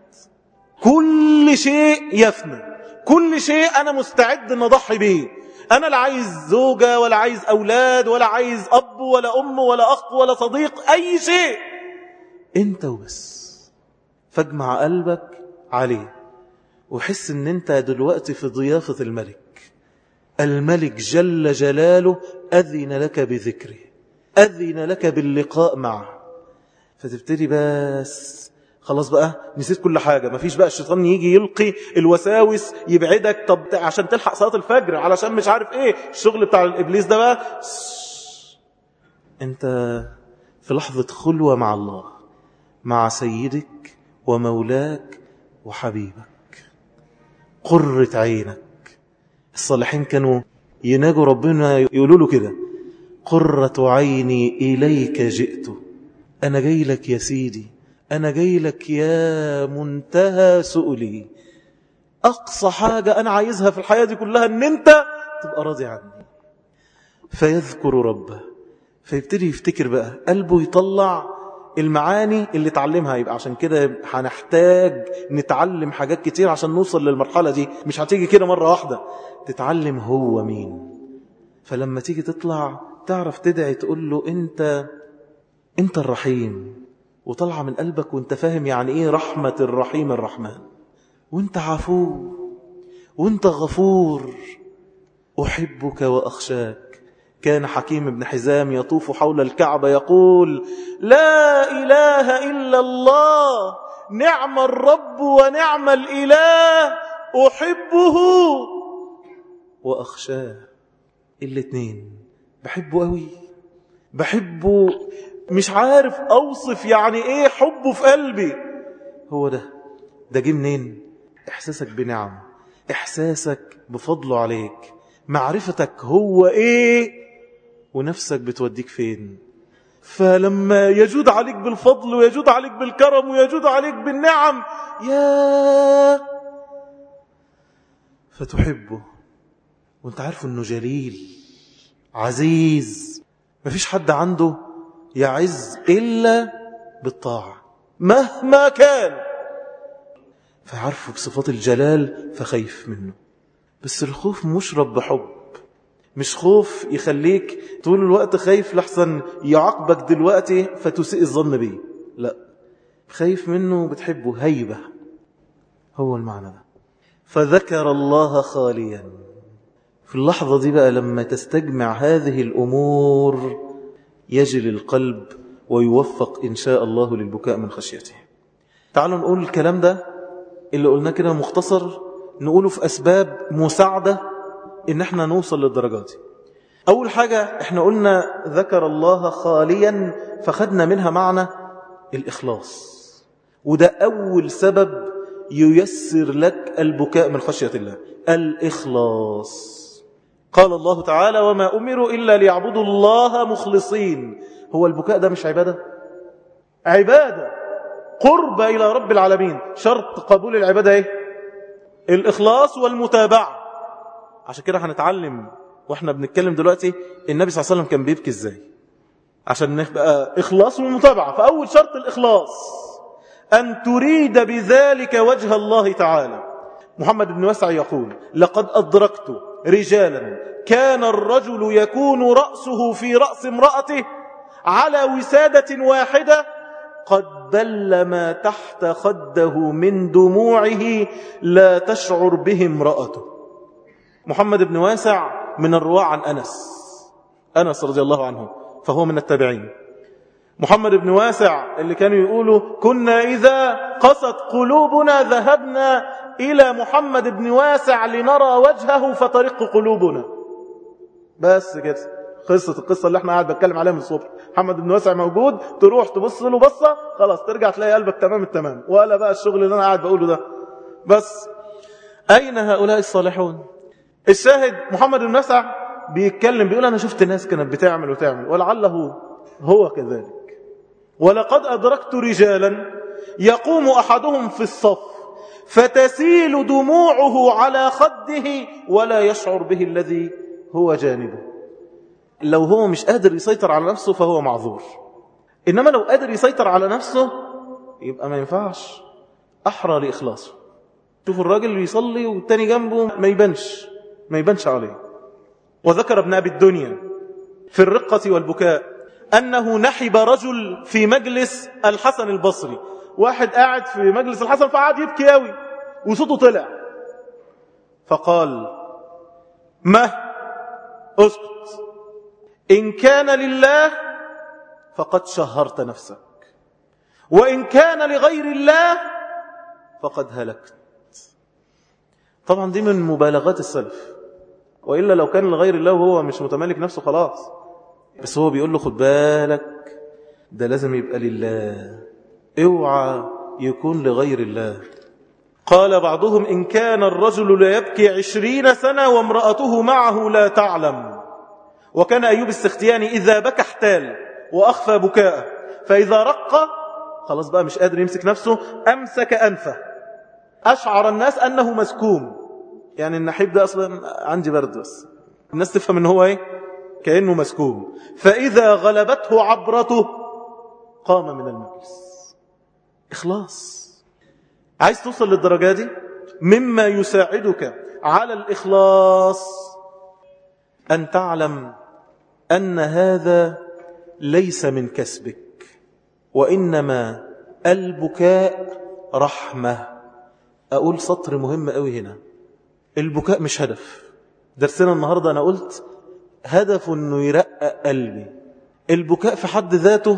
كل شيء يفنى، كل شيء انا مستعد ان اضحي بيه، انا لا عايز زوجة ولا عايز اولاد ولا عايز اب ولا ام ولا اخت ولا صديق، اي شيء انت وبس. فاجمع قلبك عليه وحس ان انت دلوقتي في ضيافة الملك، الملك جل جلاله أذن لك بذكره، أذن لك باللقاء معه. فتبتدي بس خلاص بقى نسيت كل حاجة، مفيش بقى الشيطان يجي يلقي الوساوس يبعدك، طب عشان تلحق صلاة الفجر، علشان مش عارف ايه الشغل بتاع الإبليس ده بقى. انت في لحظة خلوة مع الله، مع سيدك ومولاك وحبيبك، قرة عينك. الصالحين كانوا يناجوا ربنا يقولوا له كده: قرة عيني إليك جئت، أنا جاي لك يا سيدي، أنا جاي لك يا منتهى سؤلي، أقصى حاجة أنا عايزها في الحياة دي كلها أن أنت تبقى راضي عني. فيذكر ربه، فيبتدي يفتكر بقى، قلبه يطلع المعاني اللي تعلمها. يبقى عشان كده هنحتاج نتعلم حاجات كتير عشان نوصل للمرحلة دي، مش هتيجي كده مرة واحدة، تتعلم هو مين. فلما تيجي تطلع تعرف تدعي تقول له انت انت الرحيم، وطلع من قلبك وانت فاهم يعني ايه رحمة الرحيم الرحمن، وانت عفو وانت غفور، أحبك وأخشاك. كان حكيم بن حزام يطوف حول الكعبة يقول: لا إله إلا الله، نعم الرب ونعم الإله، أحبه وأخشاه. الاتنين بحبه قوي، بحبه مش عارف أوصف يعني إيه حبه في قلبي. هو ده ده جه منين؟ إحساسك بنعم، إحساسك بفضله عليك، معرفتك هو إيه ونفسك بتوديك فين. فلما يجود عليك بالفضل ويجود عليك بالكرم ويجود عليك بالنعم، يا فتحبه وانت عارف انه جليل عزيز، مفيش حد عنده يعز إلا بالطاعة مهما كان. فعرفه بصفات الجلال فخيف منه. بس الخوف مشرب بحب، مش خوف يخليك طول الوقت خايف لحسن يعاقبك دلوقتي فتسيء الظن بيه، لا، خايف منه بتحبه، هيبة. هو المعنى ده. فذكر الله خاليا. في اللحظة دي بقى لما تستجمع هذه الأمور يجل القلب ويوفق إن شاء الله للبكاء من خشيته. تعالوا نقول الكلام ده اللي قلناه كده مختصر، نقوله في أسباب مساعدة إن احنا نوصل للدرجات. أول حاجة احنا قلنا ذكر الله خاليا، فخدنا منها معنى الإخلاص، وده أول سبب ييسر لك البكاء من خشية الله، الإخلاص. قال الله تعالى وما أمروا إلا ليعبدوا الله مخلصين. هو البكاء ده مش عبادة؟ عبادة قرب إلى رب العالمين. شرط قبول العبادة ايه؟ الإخلاص والمتابعة. عشان كده هنتعلم واحنا بنتكلم دلوقتي النبي صلى الله عليه وسلم كان بيبكي ازاي، عشان نبقى إخلاص والمتابعة. فأول شرط الإخلاص، أن تريد بذلك وجه الله تعالى. محمد بن واسع يقول لقد أدركت رجالا كان الرجل يكون رأسه في رأس امرأته على وسادة واحدة قد بل ما تحت خده من دموعه لا تشعر به امرأته. محمد بن واسع من الرواة عن أنس أنس رضي الله عنه، فهو من التابعين. محمد بن واسع اللي كانوا يقولوا كنا إذا قست قلوبنا ذهبنا إلى محمد بن واسع لنرى وجهه فترق قلوبنا. بس كده قصة القصة اللي احنا قاعد بتكلم عليها من الصبح. محمد بن واسع موجود، تروح تبص له بصة خلاص ترجع تلاقي قلبك تمام التمام، ولا بقى الشغل اللي انا قاعد بقوله ده. بس أين هؤلاء الصالحون؟ الشاهد محمد بن واسع بيتكلم بيقول أنا شفت ناس كانت بتعمل وتعمل ولعله هو كذلك. ولقد أدركت رجالا يقوم أحدهم في الصف فتسيل دموعه على خده ولا يشعر به الذي هو جانبه. لو هو مش قادر يسيطر على نفسه فهو معذور، إنما لو قادر يسيطر على نفسه يبقى ما ينفعش، أحرى لإخلاصه. شوفوا الراجل اللي يصلي والتاني جنبه ما يبانش ما يبانش عليه. وذكر ابن أبي الدنيا في الرقة والبكاء أنه نحب رجل في مجلس الحسن البصري. واحد قاعد في مجلس الحسن فقعد يبكي قوي وصوته طلع، فقال ما اسكت، إن كان لله فقد شهرت نفسك، وإن كان لغير الله فقد هلكت. طبعا دي من مبالغات السلف، وإلا لو كان لغير الله وهو مش متمالك نفسه خلاص، بس هو بيقول له خد بالك ده لازم يبقى لله، اوعى يكون لغير الله. قال بعضهم إن كان الرجل لا يبكي عشرين سنة وامرأته معه لا تعلم. وكان أيوب السختياني إذا بكى احتال وأخفى بكاءه، فإذا رق خلاص بقى مش قادر يمسك نفسه أمسك أنفه، أشعر الناس أنه مسكوم. يعني النحيب ده أصلا عندي برد، بس الناس تفهم أنه هو إيه؟ كأنه مسكوم. فإذا غلبته عبرته قام من المجلس. إخلاص. عايز توصل للدرجة دي؟ مما يساعدك على الإخلاص أن تعلم أن هذا ليس من كسبك، وإنما البكاء رحمة. أقول سطر مهم قوي هنا، البكاء مش هدف. درسنا النهاردة أنا قلت هدف أنه يرقق قلبي. البكاء في حد ذاته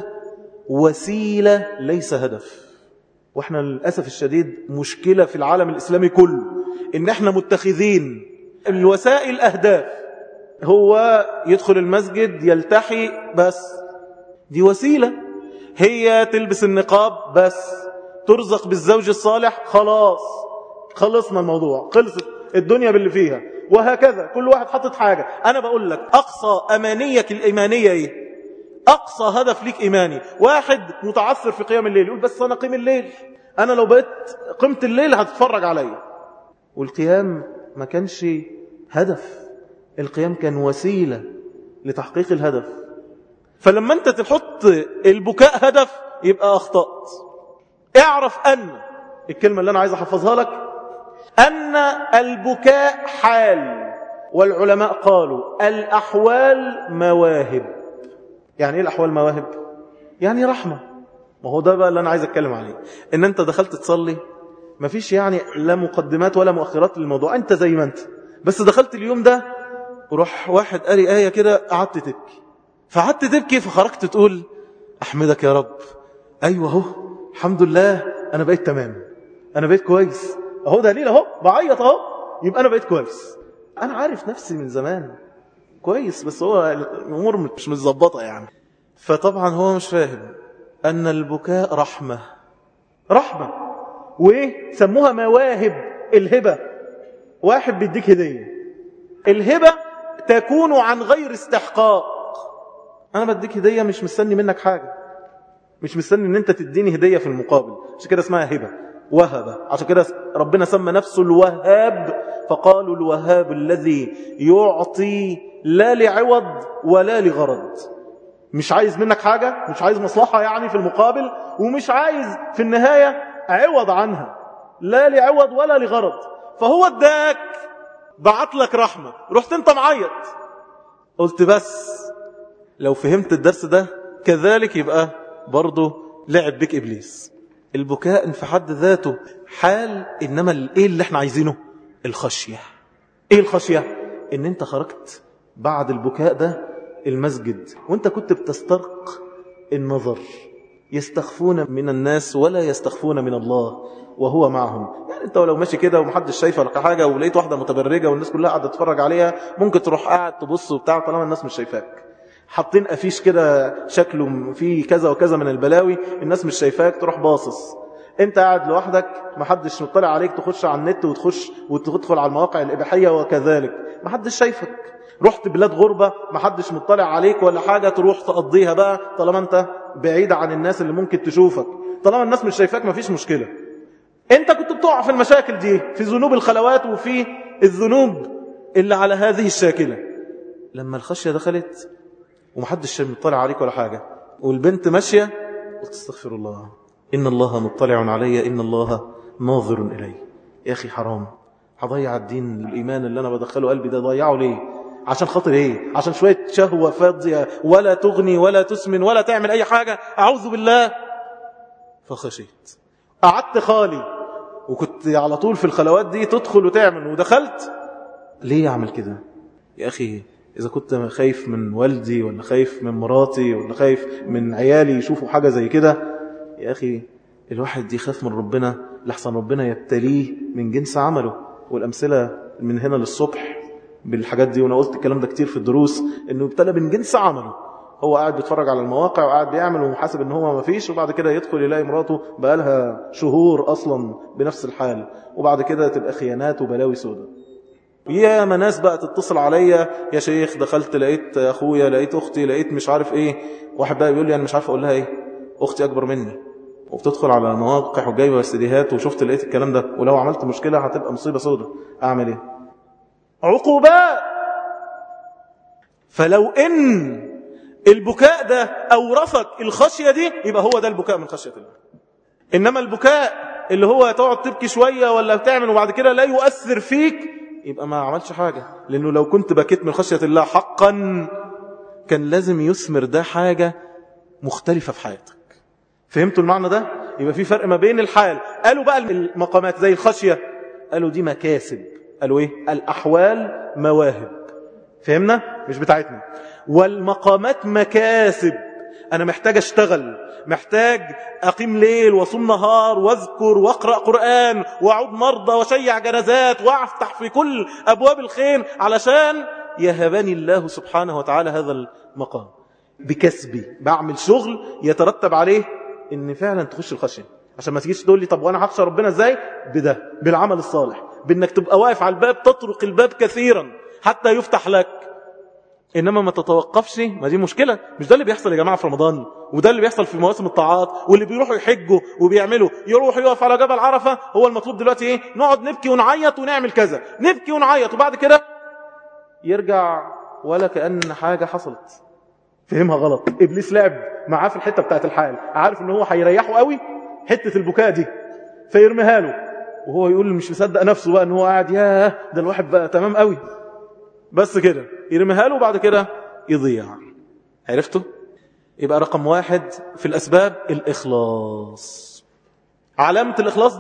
وسيلة ليس هدف. وإحنا للأسف الشديد مشكلة في العالم الإسلامي كله إن إحنا متخذين الوسائل أهداف. هو يدخل المسجد يلتحي بس، دي وسيلة. هي تلبس النقاب بس، ترزق بالزوج الصالح، خلاص خلصنا الموضوع، خلصت الدنيا باللي فيها. وهكذا كل واحد حطت حاجة. أنا بقول لك أقصى أمانيك الإيمانية إيه؟ أقصى هدف ليك إيماني. واحد متعثر في قيام الليل يقول بس أنا قيم الليل، أنا لو بقيت قمت الليل هتتفرج عليا. والقيام ما كانش هدف، القيام كان وسيلة لتحقيق الهدف. فلما أنت تحط البكاء هدف يبقى أخطأت. اعرف أن الكلمة اللي أنا عايز أحفظها لك، أن البكاء حال، والعلماء قالوا الأحوال مواهب. يعني إيه الأحوال مواهب؟ يعني رحمة. ما هو ده بقى اللي أنا عايز أتكلم عليه. إن أنت دخلت تصلي مفيش يعني لا مقدمات ولا مؤخرات للموضوع، انت زي ما انت. بس دخلت اليوم ده وروح واحد قاري آية كده قعدت تبكي، فقعدت تبكي فخرجت تقول أحمدك يا رب، أيوة اهو الحمد لله أنا بقيت تمام، أنا بقيت كويس اهو، دليل اهو بعيط اهو، يبقى أنا بقيت كويس. أنا عارف نفسي من زمان كويس، بس هو الأمور مش متظبطة يعني. فطبعا هو مش فاهم أن البكاء رحمة، رحمة. وإيه سموها مواهب الهبة. واحد بيديك هدية، الهبة تكون عن غير استحقاق. أنا بديك هدية مش مستني منك حاجة، مش مستني ان انت تديني هدية في المقابل، عشان كده اسمها هبة، وهبة. عشان كده ربنا سمى نفسه الوهاب، فقالوا الوهاب الذي يعطي لا لعوض ولا لغرض. مش عايز منك حاجة، مش عايز مصلحة يعني في المقابل، ومش عايز في النهاية عوض عنها، لا لعوض ولا لغرض. فهو اداك، بعت لك رحمة، رحت انت معيط. قلت بس لو فهمت الدرس ده كذلك يبقى برضه لعب بك إبليس. البكاء في حد ذاته حال، إنما إيه اللي احنا عايزينه؟ الخشية. إيه الخشية؟ إن أنت خرجت بعد البكاء ده المسجد وأنت كنت بتسترق النظر، يستخفون من الناس ولا يستخفون من الله وهو معهم. يعني أنت ولو ماشي كده ومحدش شايفه ولا حاجة، ولقيت واحدة متبرجة والناس كلها قاعدة تتفرج عليها، ممكن تروح قاعد تبص وبتاع طالما الناس مش شايفاك. حاطين أفيش كده شكله فيه كذا وكذا من البلاوي، الناس مش شايفاك تروح باصص. انت قاعد لوحدك محدش مطلع عليك، تخش على النت وتخش وتدخل على المواقع الإباحية وكذلك محدش شايفك. رحت بلاد غربة محدش مطلع عليك ولا حاجة، تروح تقضيها بقى طالما انت بعيد عن الناس اللي ممكن تشوفك. طالما الناس مش شايفاك مفيش مشكلة. انت كنت بتقع في المشاكل دي، في ذنوب الخلوات وفي الذنوب اللي على هذه الشاكلة. لما الخشية دخلت ومحدش مطلع عليك ولا حاجة، والبنت ماشية قلت استغفر الله، إن الله مطلع علي، إن الله ناظر إلي. يا أخي حرام، هضيع الدين الإيمان اللي أنا بدخله قلبي ده، ضيعه ليه؟ عشان خاطر إيه؟ عشان شوية شهوة فاضية ولا تغني ولا تسمن ولا تعمل أي حاجة؟ أعوذ بالله. فخشيت، قعدت خالي، وكنت على طول في الخلوات دي تدخل وتعمل، ودخلت ليه أعمل كده؟ يا أخي إذا كنت خايف من والدي ولا خايف من مراتي ولا خايف من عيالي يشوفوا حاجة زي كده، يا أخي الواحد يخاف من ربنا لحسن ربنا يبتليه من جنس عمله. والأمثلة من هنا للصبح بالحاجات دي، وأنا قلت الكلام ده كتير في الدروس، إنه يبتلى من جنس عمله. هو قاعد بيتفرج على المواقع وقاعد بيعمل ومحاسب إن هو ما فيش، وبعد كده يدخل يلاقي مراته بقالها شهور أصلا بنفس الحال، وبعد كده تبقى خيانات وبلاوي سودة. يا مناس بقى تتصل عليا، يا شيخ دخلت لقيت أخويا، لقيت أختي، لقيت مش عارف إيه. واحد بقى يقول لي أنا مش عارف أقول لها إيه، أختي أكبر مني، وبتدخل على المواقع وجايبة استديهات وشفت لقيت الكلام ده، ولو عملت مشكلة هتبقى مصيبة سودة. أعمل إيه؟ عقوبات. فلو إن البكاء ده أورثك الخشية دي، يبقى هو ده البكاء من خشية الله. إنما البكاء اللي هو تقعد تبكي شوية ولا بتعمل وبعد كده لا يؤثر فيك، يبقى ما عملش حاجة. لأنه لو كنت بكيت من خشية الله حقا كان لازم يثمر ده حاجة مختلفة في حياتك. فهمتوا المعنى ده؟ يبقى في فرق ما بين الحال. قالوا بقى المقامات زي الخشية، قالوا دي مكاسب. قالوا ايه؟ الأحوال مواهب. فهمنا؟ مش بتاعتنا. والمقامات مكاسب. أنا محتاج أشتغل، محتاج أقيم ليل وصوم نهار واذكر واقرأ قرآن وأعود مرضى وشيع جنازات وأفتح في كل أبواب الخير علشان يهبني الله سبحانه وتعالى هذا المقام. بكسبي بعمل شغل يترتب عليه إن فعلا تخش الخشية. عشان ما تجيش تقول لي طب وأنا هخشى ربنا إزاي؟ بده، بالعمل الصالح، بأنك تبقى واقف على الباب تطرق الباب كثيرا حتى يفتح لك. إنما ما تتوقفش، ما دي مشكلة. مش ده اللي بيحصل يا جماعة في رمضان، وده اللي بيحصل في مواسم الطاعات، واللي بيروحوا يحجوا وبيعملوا، يروحوا يقف على جبل عرفة. هو المطلوب دلوقتي إيه؟ نقعد نبكي ونعيط ونعمل كذا، نبكي ونعيط، وبعد كده يرجع ولا كأن حاجة حصلت. فهمها غلط. إبليس لعب معاه في الحتة بتاعت الحال، عارف إن هو هيريحه قوي حتة البكاء دي، فيرميها له، وهو يقول مش مصدق نفسه بقى إن هو قاعد ياه ده الواحد بقى تمام قوي، بس كده يرميها له وبعد كده يضيع. عرفتوا؟ يبقى رقم واحد في الأسباب الإخلاص. علامة الإخلاص ده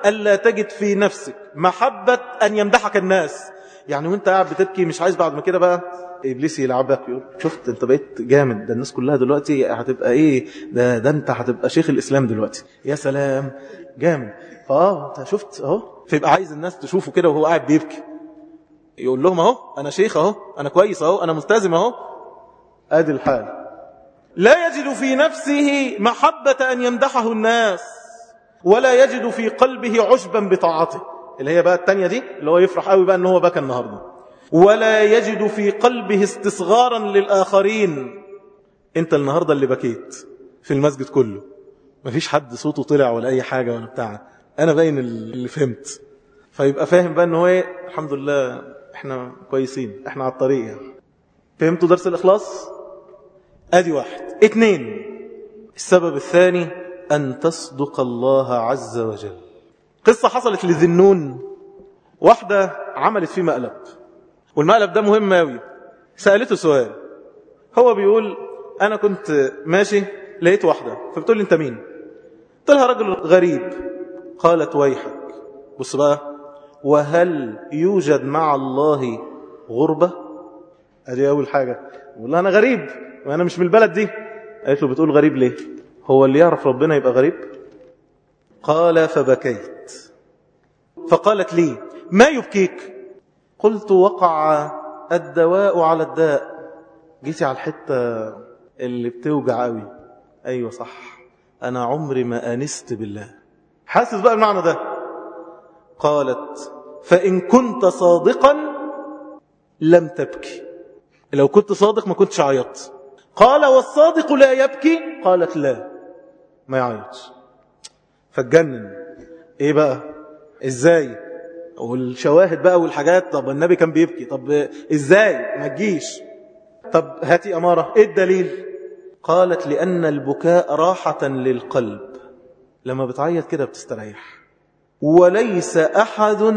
ألا تجد في نفسك محبة أن يمدحك الناس. يعني وانت قاعد بتبكي مش عايز بعد ما كده بقى إبليس يلعبك يقول شفت انت بقيت جامد، ده الناس كلها دلوقتي هتبقى ايه، ده, ده انت هتبقى شيخ الإسلام دلوقتي، يا سلام جامد. فاه انت شفت اهو، فيبقى عايز الناس تشوفه كده وهو قاعد بيبكي، يقول لهم اهو انا شيخ اهو، انا كويس اهو، انا ملتزم اهو. ادي الحال. لا يجد في نفسه محبة أن يمدحه الناس، ولا يجد في قلبه عجبا بطاعته، اللي هي بقى التانية دي اللي هو يفرح قوي بقى ان هو بكى النهاردة. ولا يجد في قلبه استصغارا للآخرين. انت النهاردة اللي بكيت في المسجد كله، مفيش حد صوته طلع ولا اي حاجة ولا بتاع، انا باين اللي فهمت. فيبقى فاهم بقى ان هو ايه، الحمد لله احنا كويسين، احنا على الطريق يعني. فهمتوا درس الإخلاص؟ ادي واحد. اتنين، السبب الثاني أن تصدق الله عز وجل. قصة حصلت لذنون، واحدة عملت فيه مقلب، والمقلب ده مهم أوي. سألته سؤال، هو بيقول أنا كنت ماشي لقيت واحدة، فبتقول لي أنت مين؟ قلت لها رجل غريب. قالت ويحك. بص بقى، وهل يوجد مع الله غربة؟ ادي أول حاجة. بقول لها أنا غريب وأنا مش من البلد دي. قالت له بتقول غريب ليه؟ هو اللي يعرف ربنا يبقى غريب؟ قال فبكيت. فقالت لي ما يبكيك؟ قلت وقع الدواء على الداء. جيتي على الحتة اللي بتوجع قوي. أيوة صح، أنا عمري ما أنست بالله. حاسس بقى المعنى ده. قالت فإن كنت صادقا لم تبكي، لو كنت صادق ما كنتش عيطت. قال والصادق لا يبكي؟ قالت لا ما يعيطش. فاتجنن. ايه بقى ازاي؟ والشواهد بقى والحاجات، طب النبي كان بيبكي، طب ازاي ما تجيش؟ طب هاتي أمارة، ايه الدليل؟ قالت لأن البكاء راحة للقلب، لما بتعيط كده بتستريح. وليس أحد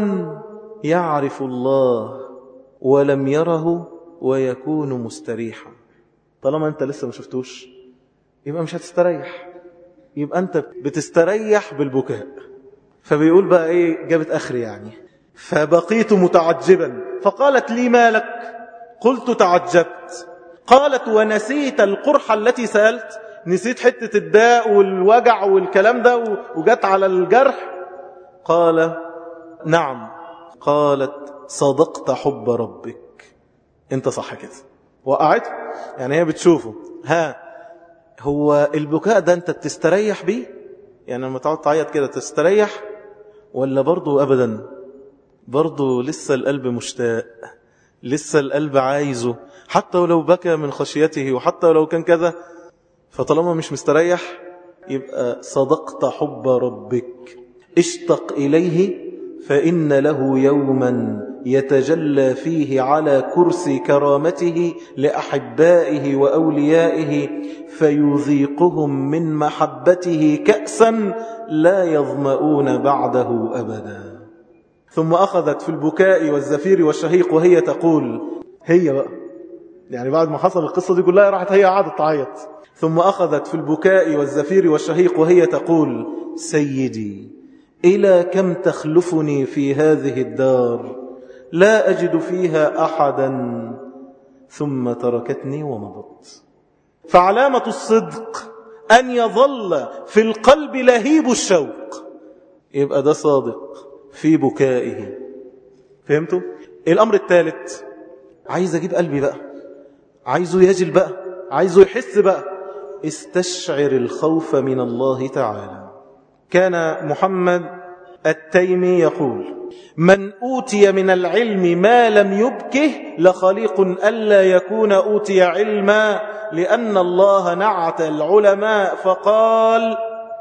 يعرف الله ولم يره ويكون مستريحا. طالما انت لسه ما شفتوش يبقى مش هتستريح، يبقى انت بتستريح بالبكاء. فبيقول بقى ايه، جابت اخر يعني. فبقيت متعجبا فقالت لي ما لك؟ قلت تعجبت. قالت ونسيت القرحة التي سألت؟ نسيت حتة الداء والوجع والكلام ده وجت على الجرح؟ قال نعم. قالت صدقت حب ربك، انت صح كده. وقعت يعني هي بتشوفه، ها هو البكاء ده انت بتستريح بيه؟ يعني لما تقعد تعيط كده تستريح ولا برضو ابدا؟ برضو لسه القلب مشتاق، لسه القلب عايزه، حتى ولو بكى من خشيته وحتى ولو كان كذا. فطالما مش مستريح يبقى صدقت حب ربك. اشتق إليه فإن له يوما يتجلى فيه على كرسي كرامته لأحبائه وأوليائه فيذيقهم من محبته كأسا لا يظمؤون بعده أبدا. ثم أخذت في البكاء والزفير والشهيق وهي تقول، هي بقى يعني بعد ما حصل القصة دي كلها راحت هي قعدت تعيط. ثم أخذت في البكاء والزفير والشهيق وهي تقول سيدي إلى كم تخلفني في هذه الدار لا أجد فيها أحدا، ثم تركتني ومضت. فعلامة الصدق أن يظل في القلب لهيب الشوق، يبقى ده صادق في بكائه. فهمتوا؟ الأمر الثالث، عايز أجيب قلبي بقى، عايزه يجل بقى، عايزه يحس بقى. استشعر الخوف من الله تعالى. كان محمد التيمي يقول من أوتي من العلم ما لم يبكه لخليق ألا يكون أوتي علما، لأن الله نعت العلماء فقال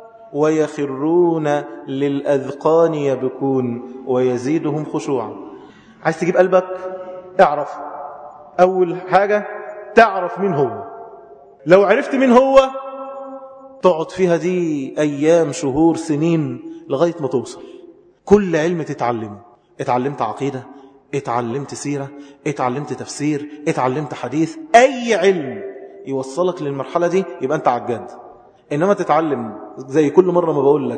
ويخرون للأذقان يبكون ويزيدهم خشوعا. عايز تجيب قلبك؟ اعرف أول حاجة، تعرف مين هو. لو عرفت مين هو تقعد فيها دي أيام شهور سنين لغاية ما توصل. كل علم تتعلمه، اتعلمت عقيدة، اتعلمت سيرة، اتعلمت تفسير، اتعلمت حديث، أي علم يوصلك للمرحلة دي يبقى أنت عجاد. إنما تتعلم زي كل مرة ما بقول لك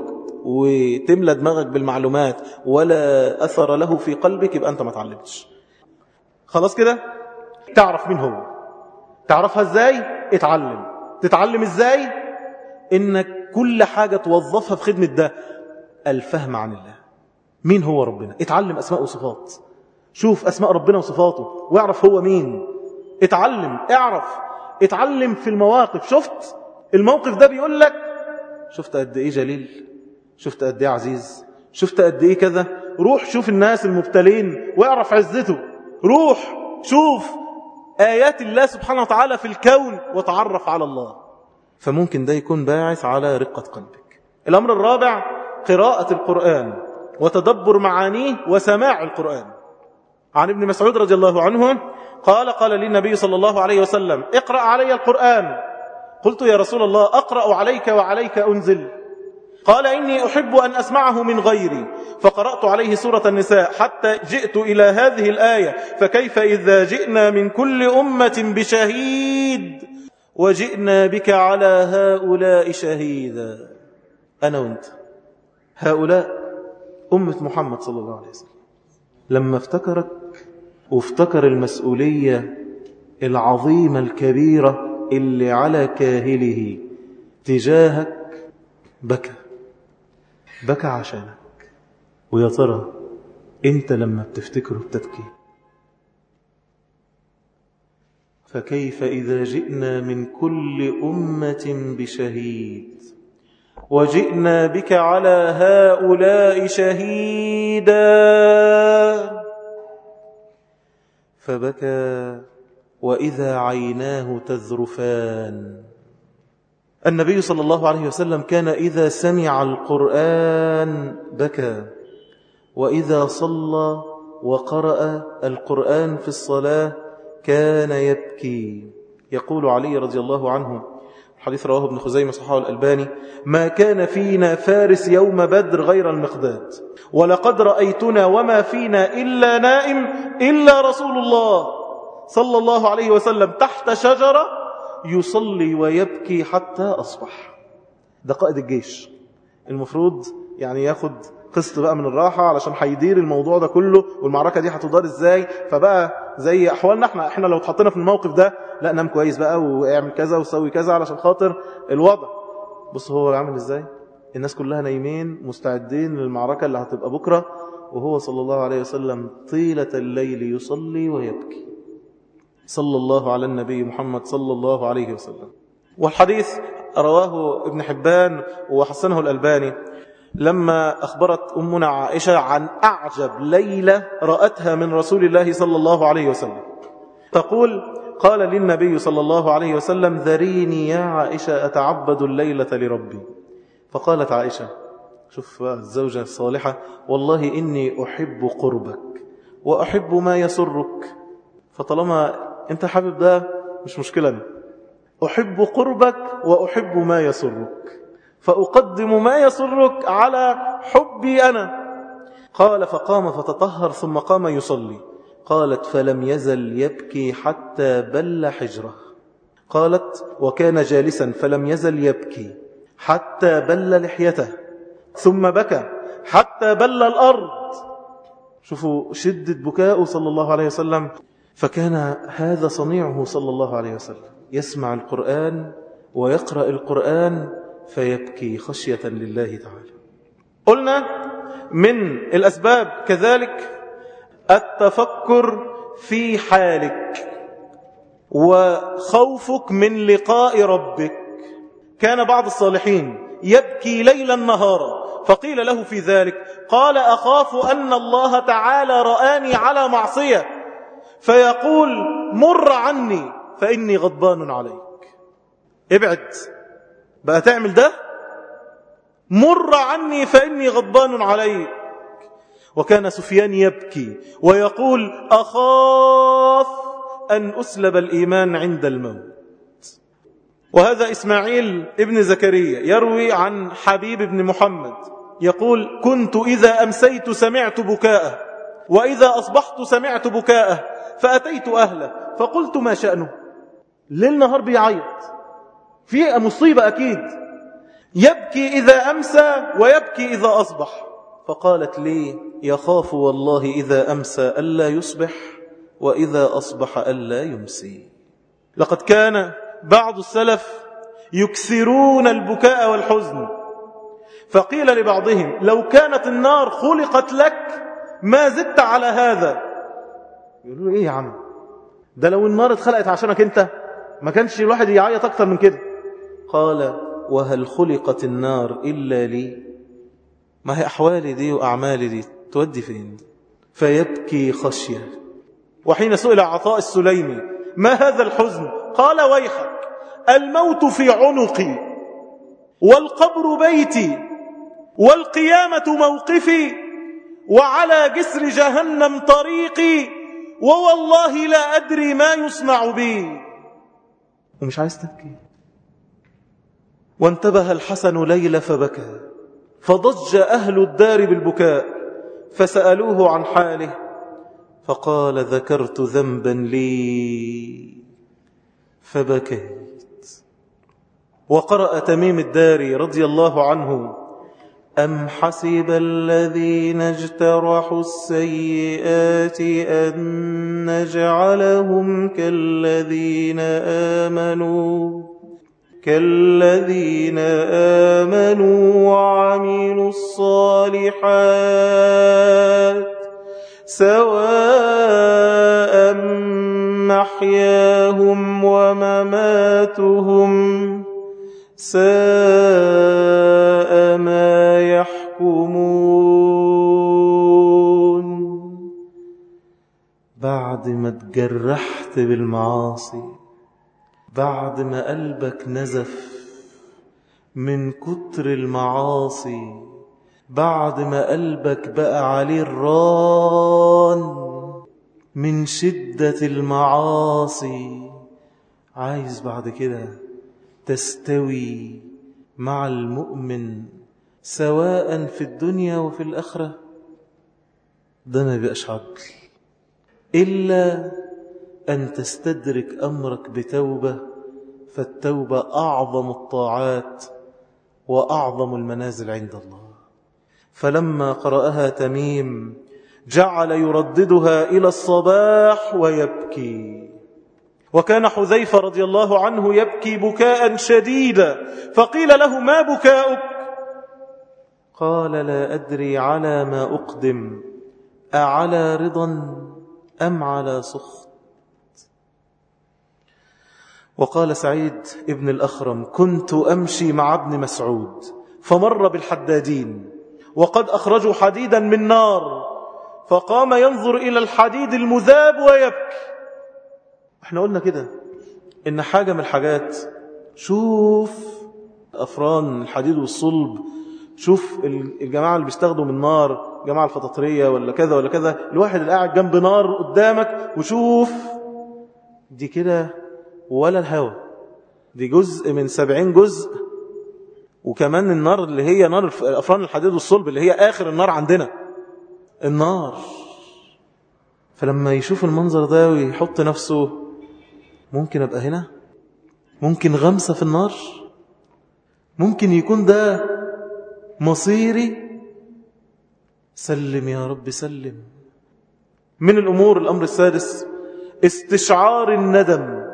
وتملى دماغك بالمعلومات ولا أثر له في قلبك، يبقى أنت ما تعلمتش. خلاص كده تعرف مين هو. تعرفها ازاي؟ اتعلم. تتعلم ازاي؟ انك كل حاجة توظفها في خدمة ده الفهم عن الله. مين هو ربنا؟ اتعلم أسماء وصفات. شوف أسماء ربنا وصفاته واعرف هو مين. اتعلم، اعرف، اتعلم في المواقف. شفت الموقف ده بيقول لك شفت قد ايه جليل، شفت قد ايه عزيز، شفت قد ايه كذا. روح شوف الناس المبتلين واعرف عزته. روح شوف آيات الله سبحانه وتعالى في الكون وتعرف على الله. فممكن ده يكون باعث على رقة قلبك. الأمر الرابع قراءة القرآن وتدبر معانيه وسماع القرآن. عن ابن مسعود رضي الله عنه قال قال لي النبي صلى الله عليه وسلم اقرأ علي القرآن. قلت يا رسول الله أقرأ عليك وعليك أنزل؟ قال إني أحب أن أسمعه من غيري. فقرأت عليه سورة النساء حتى جئت إلى هذه الآية فكيف إذا جئنا من كل أمة بشهيد وجئنا بك على هؤلاء شهيدا. أنا وأنت هؤلاء أمة محمد صلى الله عليه وسلم. لما افتكرك وافتكر المسؤولية العظيمة الكبيرة اللي على كاهله تجاهك بكى بكى عشانك. ويا ترى انت لما بتفتكره بتبكي؟ فكيف إذا جئنا من كل أمة بشهيد وجئنا بك على هؤلاء شهيدا. فبكى وإذا عيناه تذرفان. النبي صلى الله عليه وسلم كان إذا سمع القرآن بكى، وإذا صلى وقرأ القرآن في الصلاة كان يبكي. يقول علي رضي الله عنه، حديث رواه ابن خزيمة صححه الألباني: ما كان فينا فارس يوم بدر غير المقداد، ولقد رأيتنا وما فينا إلا نائم إلا رسول الله صلى الله عليه وسلم تحت شجرة يصلي ويبكي حتى أصبح. ده قائد الجيش، المفروض يعني ياخد قسط بقى من الراحة علشان هيدير الموضوع ده كله، والمعركة دي هتدار ازاي. فبقى زي أحوالنا احنا احنا لو اتحطينا في الموقف ده، لا نام كويس بقى واعمل كذا وسوي كذا علشان خاطر الوضع. بص هو عامل ازاي، الناس كلها نايمين مستعدين للمعركة اللي هتبقى بكرة، وهو صلى الله عليه وسلم طيلة الليل يصلي ويبكي. صلى الله على النبي محمد صلى الله عليه وسلم. والحديث رواه ابن حبان وحسنه الألباني لما أخبرت أمنا عائشة عن أعجب ليلة رأتها من رسول الله صلى الله عليه وسلم. تقول: قال للنبي صلى الله عليه وسلم: ذريني يا عائشة أتعبد الليلة لربي. فقالت عائشة، شوف الزوجة الصالحة: والله إني أحب قربك وأحب ما يسرك. فطالما أنت حابب ده مش مشكلة، أحب قربك وأحب ما يسرك، فأقدم ما يسرك على حبي أنا. قال: فقام فتطهر ثم قام يصلي. قالت: فلم يزل يبكي حتى بل حجره. قالت: وكان جالسا فلم يزل يبكي حتى بل لحيته، ثم بكى حتى بل الأرض. شوفوا شدة بكاءه صلى الله عليه وسلم. فكان هذا صنيعه صلى الله عليه وسلم، يسمع القرآن ويقرأ القرآن فيبكي خشية لله تعالى. قلنا من الأسباب كذلك التفكر في حالك وخوفك من لقاء ربك. كان بعض الصالحين يبكي ليلا نهارا، فقيل له في ذلك قال: أخاف أن الله تعالى رآني على معصية فيقول: مر عني فإني غضبان عليك. ابعد بقى تعمل ده، مر عني فإني غضبان عليك. وكان سفيان يبكي ويقول: أخاف أن أسلب الإيمان عند الموت. وهذا إسماعيل ابن زكريا يروي عن حبيب بن محمد يقول: كنت إذا أمسيت سمعت بكاءه، وإذا أصبحت سمعت بكاءه، فأتيت أهله فقلت: ما شأنه؟ ليل نهار بيعيط، في مصيبة أكيد. يبكي إذا أمسى ويبكي إذا أصبح. فقالت لي يخاف والله إذا أمسى ألا يصبح وإذا أصبح ألا يمسي. لقد كان بعض السلف يكثرون البكاء والحزن، فقيل لبعضهم لو كانت النار خلقت لك ما زدت على هذا. يقولوا إيه يا عم، ده لو النار اتخلقت عشانك أنت ما كانش الواحد يعيط أكتر من كده. قال وهل خلقت النار إلا لي؟ ما هي أحوالي دي وأعمالي دي تودي فين؟ فيبكي خشية. وحين سئل عطاء السليمي ما هذا الحزن؟ قال ويحك، الموت في عنقي والقبر بيتي والقيامة موقفي وعلى جسر جهنم طريقي ووالله لا أدري ما يصنع بي. ومش عايز تبكي. وانتبه الحسن ليلة فبكى، فضج أهل الدار بالبكاء، فسألوه عن حاله فقال ذكرت ذنبا لي فبكيت. وقرأ تميم الداري رضي الله عنه أم حسب الذين اجترحوا السيئات أن نجعلهم كالذين آمنوا كالذين آمنوا وعملوا الصالحات سواء محياهم ومماتهم ساء ما يحكمون. بعد ما تجرحت بالمعاصي، بعد ما قلبك نزف من كتر المعاصي، بعد ما قلبك بقى عليه الران من شدة المعاصي، عايز بعد كده تستوي مع المؤمن سواء في الدنيا وفي الآخرة. ده ما بيبقاش عدل إلا أن تستدرك أمرك بتوبة، فالتوبة أعظم الطاعات وأعظم المنازل عند الله. فلما قرأها تميم جعل يرددها إلى الصباح ويبكي. وكان حذيفة رضي الله عنه يبكي بكاء شديدا، فقيل له ما بكاؤك؟ قال لا أدري على ما أقدم، أعلى رضا أم على سخط. وقال سعيد ابن الأخرم كنت أمشي مع ابن مسعود فمر بالحدادين وقد أخرجوا حديدا من نار، فقام ينظر إلى الحديد المذاب ويبكي. احنا قلنا كده إن حاجة من الحاجات، شوف أفران الحديد والصلب، شوف الجماعة اللي بيستخدموا النار، جماعة الفطاطرية ولا كذا ولا كذا، الواحد اللي قاعد جنب نار قدامك وشوف دي كده ولا الهوى، دي جزء من سبعين جزء. وكمان النار اللي هي نار أفران الحديد والصلب اللي هي آخر النار عندنا النار. فلما يشوف المنظر ده ويحط نفسه ممكن أبقى هنا، ممكن غمسة في النار، ممكن يكون ده مصيري. سلم يا رب سلم. من الأمور الأمر السادس استشعار الندم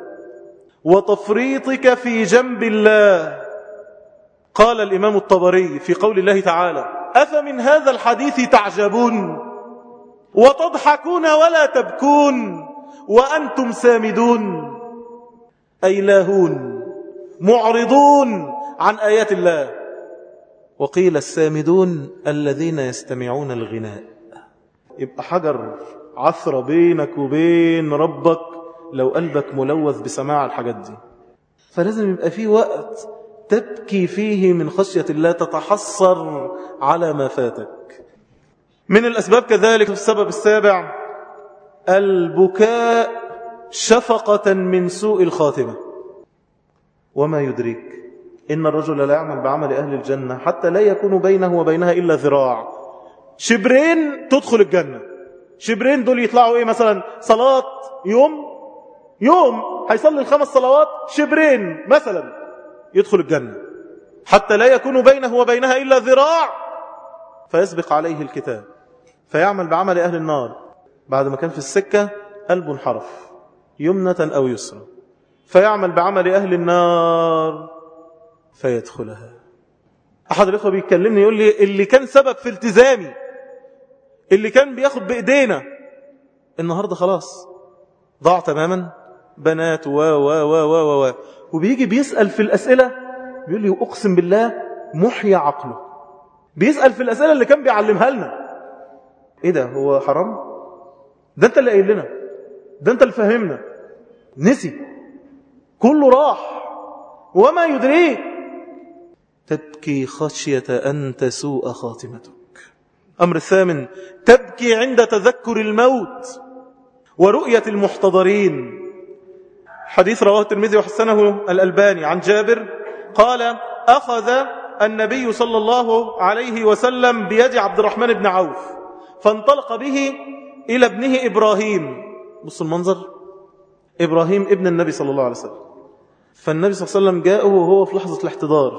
وتفريطك في جنب الله. قال الإمام الطبري في قول الله تعالى أفمن هذا الحديث تعجبون وتضحكون ولا تبكون وأنتم سامدون، أي لاهون معرضون عن آيات الله. وقيل السامدون الذين يستمعون الغناء. يبقى حجر عثرة بينك وبين ربك لو قلبك ملوث بسماع الحاجات دي. فلازم يبقى فيه وقت تبكي فيه من خشية الله، تتحسر على ما فاتك. من الأسباب كذلك السبب السابع البكاء شفقة من سوء الخاتمة. وما يدريك إن الرجل لا يعمل بعمل أهل الجنة حتى لا يكون بينه وبينها إلا ذراع، شبرين تدخل الجنة. شبرين دول يطلعوا إيه؟ مثلا صلاة يوم يوم هيصلي الخمس صلوات، شبرين مثلا يدخل الجنة. حتى لا يكون بينه وبينها إلا ذراع فيسبق عليه الكتاب فيعمل بعمل أهل النار. بعد ما كان في السكة قلبه انحرف يمنة أو يسرى، فيعمل بعمل أهل النار فيدخلها. أحد الإخوة بيتكلمني يقول لي اللي كان سبب في التزامي، اللي كان بياخد بإيدينا، النهاردة خلاص ضاع تماما، بنات و و و و و وبيجي بيسأل في الأسئلة بيقول لي وأقسم بالله محيا عقله، بيسأل في الأسئلة اللي كان بيعلمها لنا. إيه ده؟ هو حرام؟ ده أنت اللي قايل لنا، ده أنت اللي فهمنا. نسي، كله راح وما يدريك. تبكي خشية أن تسوء خاتمتك. أمر الثامن، تبكي عند تذكر الموت ورؤية المحتضرين. حديث رواه الترمذي وحسنه الألباني عن جابر قال أخذ النبي صلى الله عليه وسلم بيد عبد الرحمن بن عوف فانطلق به إلى ابنه إبراهيم. بص المنظر، إبراهيم ابن النبي صلى الله عليه وسلم. فالنبي صلى الله عليه وسلم جاءه وهو في لحظة الاحتضار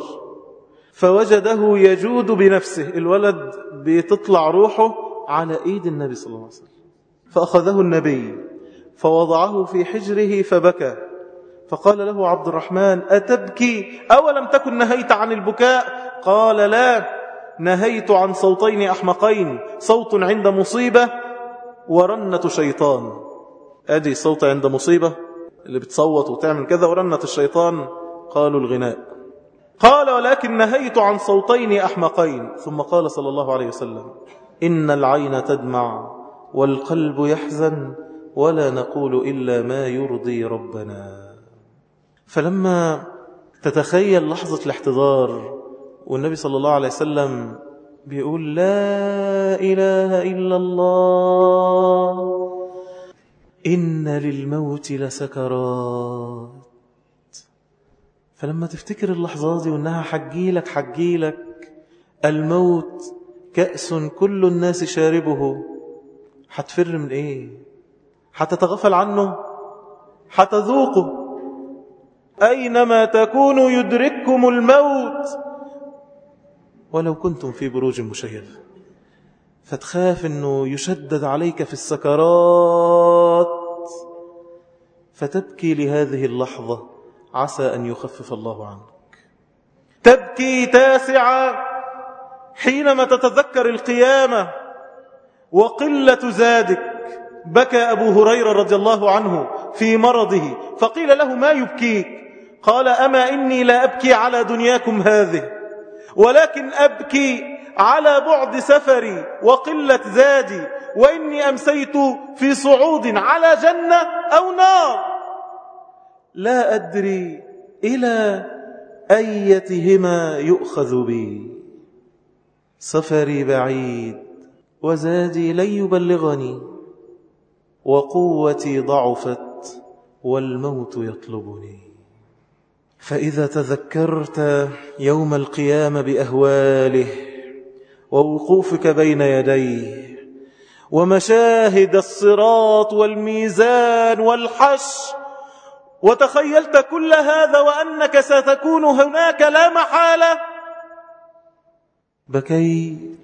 فوجده يجود بنفسه، الولد بتطلع روحه على إيد النبي صلى الله عليه وسلم. فأخذه النبي فوضعه في حجره فبكى، فقال له عبد الرحمن أتبكي أولم تكن نهيت عن البكاء؟ قال لا، نهيت عن صوتين أحمقين، صوت عند مصيبة ورنة شيطان. أدي صوت عند مصيبة اللي بتصوت وتعمل كذا، ورنة الشيطان قالوا الغناء. قال ولكن نهيت عن صوتين أحمقين. ثم قال صلى الله عليه وسلم إن العين تدمع والقلب يحزن ولا نقول إلا ما يرضي ربنا. فلما تتخيل لحظة الاحتضار والنبي صلى الله عليه وسلم بيقول لا إله إلا الله إن للموت لسكرات، فلما تفتكر اللحظات دي وإنها حجيلك حجيلك الموت كأس كل الناس شاربه، هتفر من إيه؟ هتتغفل عنه؟ هتذوقه؟ أينما تكونوا يدرككم الموت ولو كنتم في بروج مشيدة. فتخاف أنه يشدد عليك في السكرات فتبكي لهذه اللحظة عسى أن يخفف الله عنك. تبكي تاسعة حينما تتذكر القيامة وقلة زادك. بكى أبو هريرة رضي الله عنه في مرضه فقيل له ما يبكيك؟ قال أما إني لا أبكي على دنياكم هذه ولكن أبكي على بعد سفري وقلة زادي، وإني أمسيت في صعود على جنة أو نار لا أدري إلى أيتهما يؤخذ بي. سفري بعيد وزادي لن يبلغني وقوتي ضعفت والموت يطلبني. فإذا تذكرت يوم القيامة بأهواله ووقوفك بين يديه ومشاهد الصراط والميزان والحشر وتخيلت كل هذا وأنك ستكون هناك لا محالة، بكيت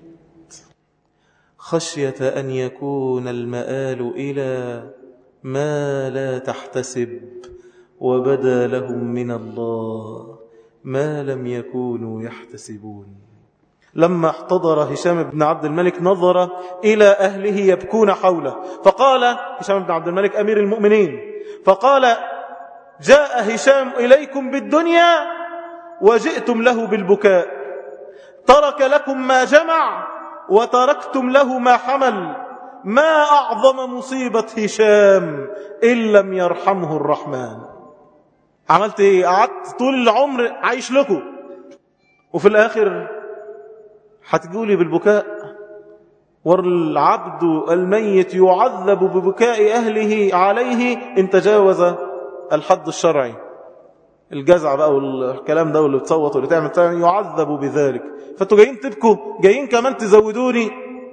خشية أن يكون المآل إلى ما لا تحتسب وبدا لهم من الله ما لم يكونوا يحتسبون. لما احتضر هشام بن عبد الملك نظر إلى أهله يبكون حوله فقال هشام بن عبد الملك أمير المؤمنين، فقال جاء هشام إليكم بالدنيا وجئتم له بالبكاء، ترك لكم ما جمع وتركتم له ما حمل، ما أعظم مصيبة هشام إن لم يرحمه الرحمن. عملت إيه؟ قعدت طول العمر عايش لكم وفي الآخر هتقولي بالبكاء؟ والعبد الميت يعذب ببكاء أهله عليه إن تجاوز الحد الشرعي. الجزع بقى والكلام ده واللي بتصوت واللي تعمل تعمل يعذب بذلك. فانتوا جايين تبكوا، جايين كمان تزودوني.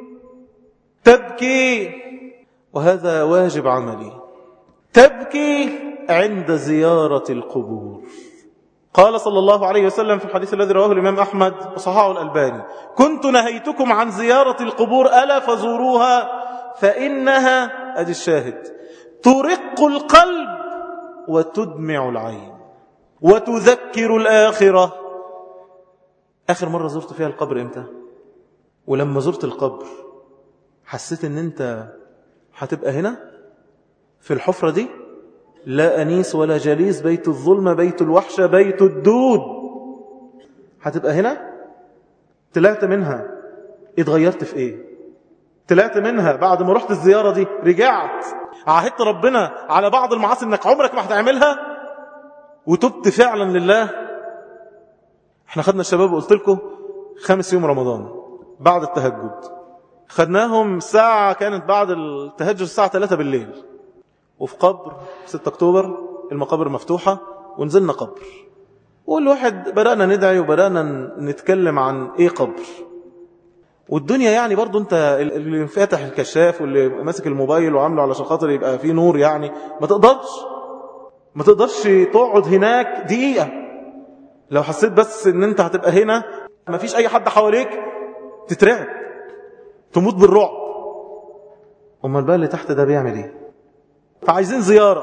تبكي وهذا واجب عملي. تبكي عند زيارة القبور. قال صلى الله عليه وسلم في الحديث الذي رواه الإمام أحمد وصححه الألباني: كنت نهيتكم عن زيارة القبور ألا فزوروها فإنها، أدي الشاهد، ترق القلب وتدمع العين وتذكر الآخرة. آخر مرة زرت فيها القبر إمتى؟ ولما زرت القبر حسيت ان انت هتبقى هنا في الحفرة دي، لا أنيس ولا جليس، بيت الظلمة، بيت الوحشة، بيت الدود. هتبقى هنا. طلعت منها اتغيرت في ايه؟ طلعت منها بعد ما رحت الزيارة دي رجعت عهدت ربنا على بعض المعاصي انك عمرك ما هتعملها وتبت فعلا لله. احنا خدنا الشباب وقلت لكم خامس يوم رمضان بعد التهجد، خدناهم ساعة كانت بعد التهجد الساعة ثلاثة بالليل، وفي قبر ستة أكتوبر المقابر مفتوحة، ونزلنا قبر، والواحد بدأنا ندعي وبدأنا نتكلم عن ايه قبر. والدنيا يعني برضو انت اللي فاتح الكشاف واللي ماسك الموبايل وعامله على خاطر يبقى فيه نور، يعني ما تقدرش ما تقدرش تقعد هناك دقيقة. لو حسيت بس ان انت هتبقى هنا ما فيش اي حد حواليك تترعب تموت بالرعب. امال بقى اللي تحت ده بيعمل ايه؟ فعايزين زيارة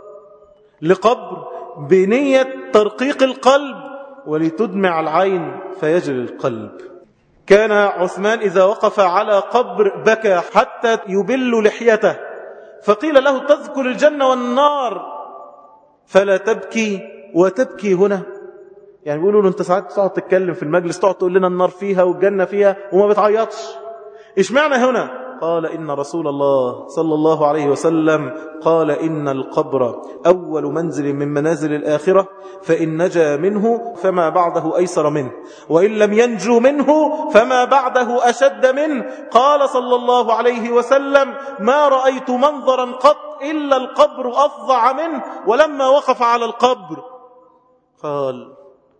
لقبر بنية ترقيق القلب ولتدمع العين فيجل القلب. كان عثمان إذا وقف على قبر بكى حتى يبل لحيته، فقيل له: تذكر الجنة والنار فلا تبكي وتبكي هنا؟ يعني بيقولوا له انت ساعات تقعد تتكلم في المجلس تقعد تقول لنا النار فيها والجنة فيها وما بتعيطش، ايش معنى هنا؟ قال: إن رسول الله صلى الله عليه وسلم قال: إن القبر أول منزل من منازل الآخرة، فإن نجا منه فما بعده أيسر منه، وإن لم ينجو منه فما بعده أشد منه. قال صلى الله عليه وسلم: ما رأيت منظرا قط إلا القبر أفظع منه. ولما وقف على القبر قال: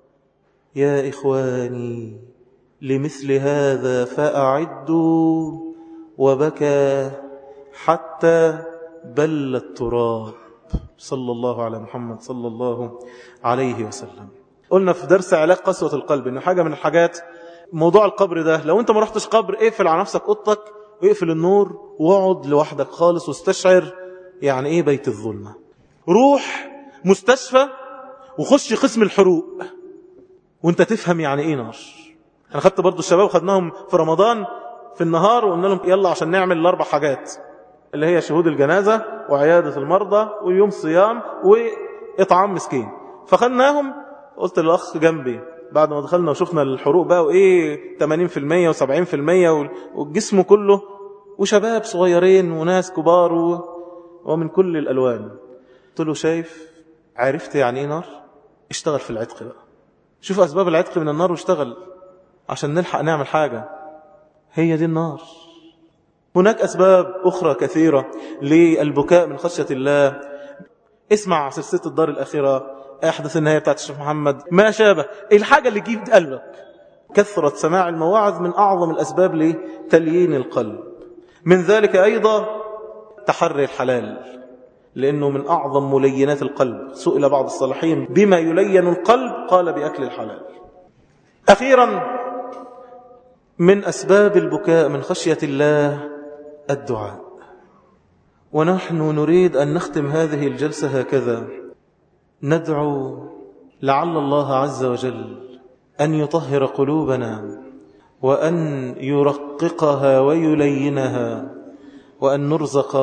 يا إخواني لمثل هذا فأعدوا، وبكى حتى بل التراب. صلى الله على محمد صلى الله عليه وسلم. قلنا في درس علاج قسوة القلب إن حاجة من الحاجات موضوع القبر ده. لو انت ما رحتش قبر اقفل على نفسك اوضتك واقفل النور واقعد لوحدك خالص واستشعر يعني ايه بيت الظلمة. روح مستشفى وخش قسم الحروق وانت تفهم يعني ايه نار. انا خدت برضو الشباب خدناهم في رمضان في النهار وقلنا لهم يلا عشان نعمل الاربع حاجات اللي هي شهود الجنازة وعيادة المرضى ويوم صيام واطعام مسكين. فخدناهم قلت للأخ جنبي بعد ما دخلنا وشفنا الحروق بقى وايه ثمانين بالمية وسبعين بالمية والجسم كله وشباب صغيرين وناس كبار ومن كل الألوان، قلت له شايف عرفت يعني ايه نار؟ اشتغل في العتق بقى، شوف أسباب العتق من النار واشتغل عشان نلحق نعمل حاجة. هي دي النار. هناك أسباب أخرى كثيرة للبكاء من خشية الله. اسمع سلسلة الدار الأخيرة، أحدث النهاية بتاعت الشيخ محمد، ما شابه الحاجة اللي تجيب قلبك. كثرة سماع المواعظ من أعظم الأسباب لتليين القلب. من ذلك أيضا تحري الحلال، لأنه من أعظم ملينات القلب. سئل بعض الصالحين بما يلين القلب، قال بأكل الحلال. أخيرا من أسباب البكاء من خشية الله الدعاء. ونحن نريد أن نختم هذه الجلسة هكذا، ندعو لعل الله عز وجل أن يطهر قلوبنا وأن يرققها ويلينها، وأن نرزق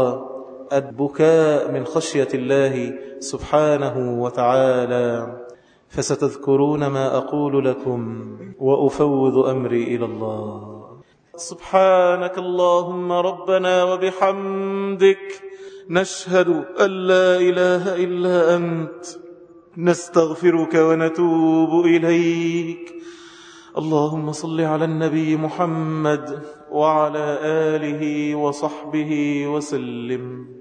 البكاء من خشية الله سبحانه وتعالى. فستذكرون ما أقول لكم وأفوض أمري إلى الله. سبحانك اللهم ربنا وبحمدك، نشهد أن لا إله إلا أنت، نستغفرك ونتوب إليك. اللهم صل على النبي محمد وعلى آله وصحبه وسلم.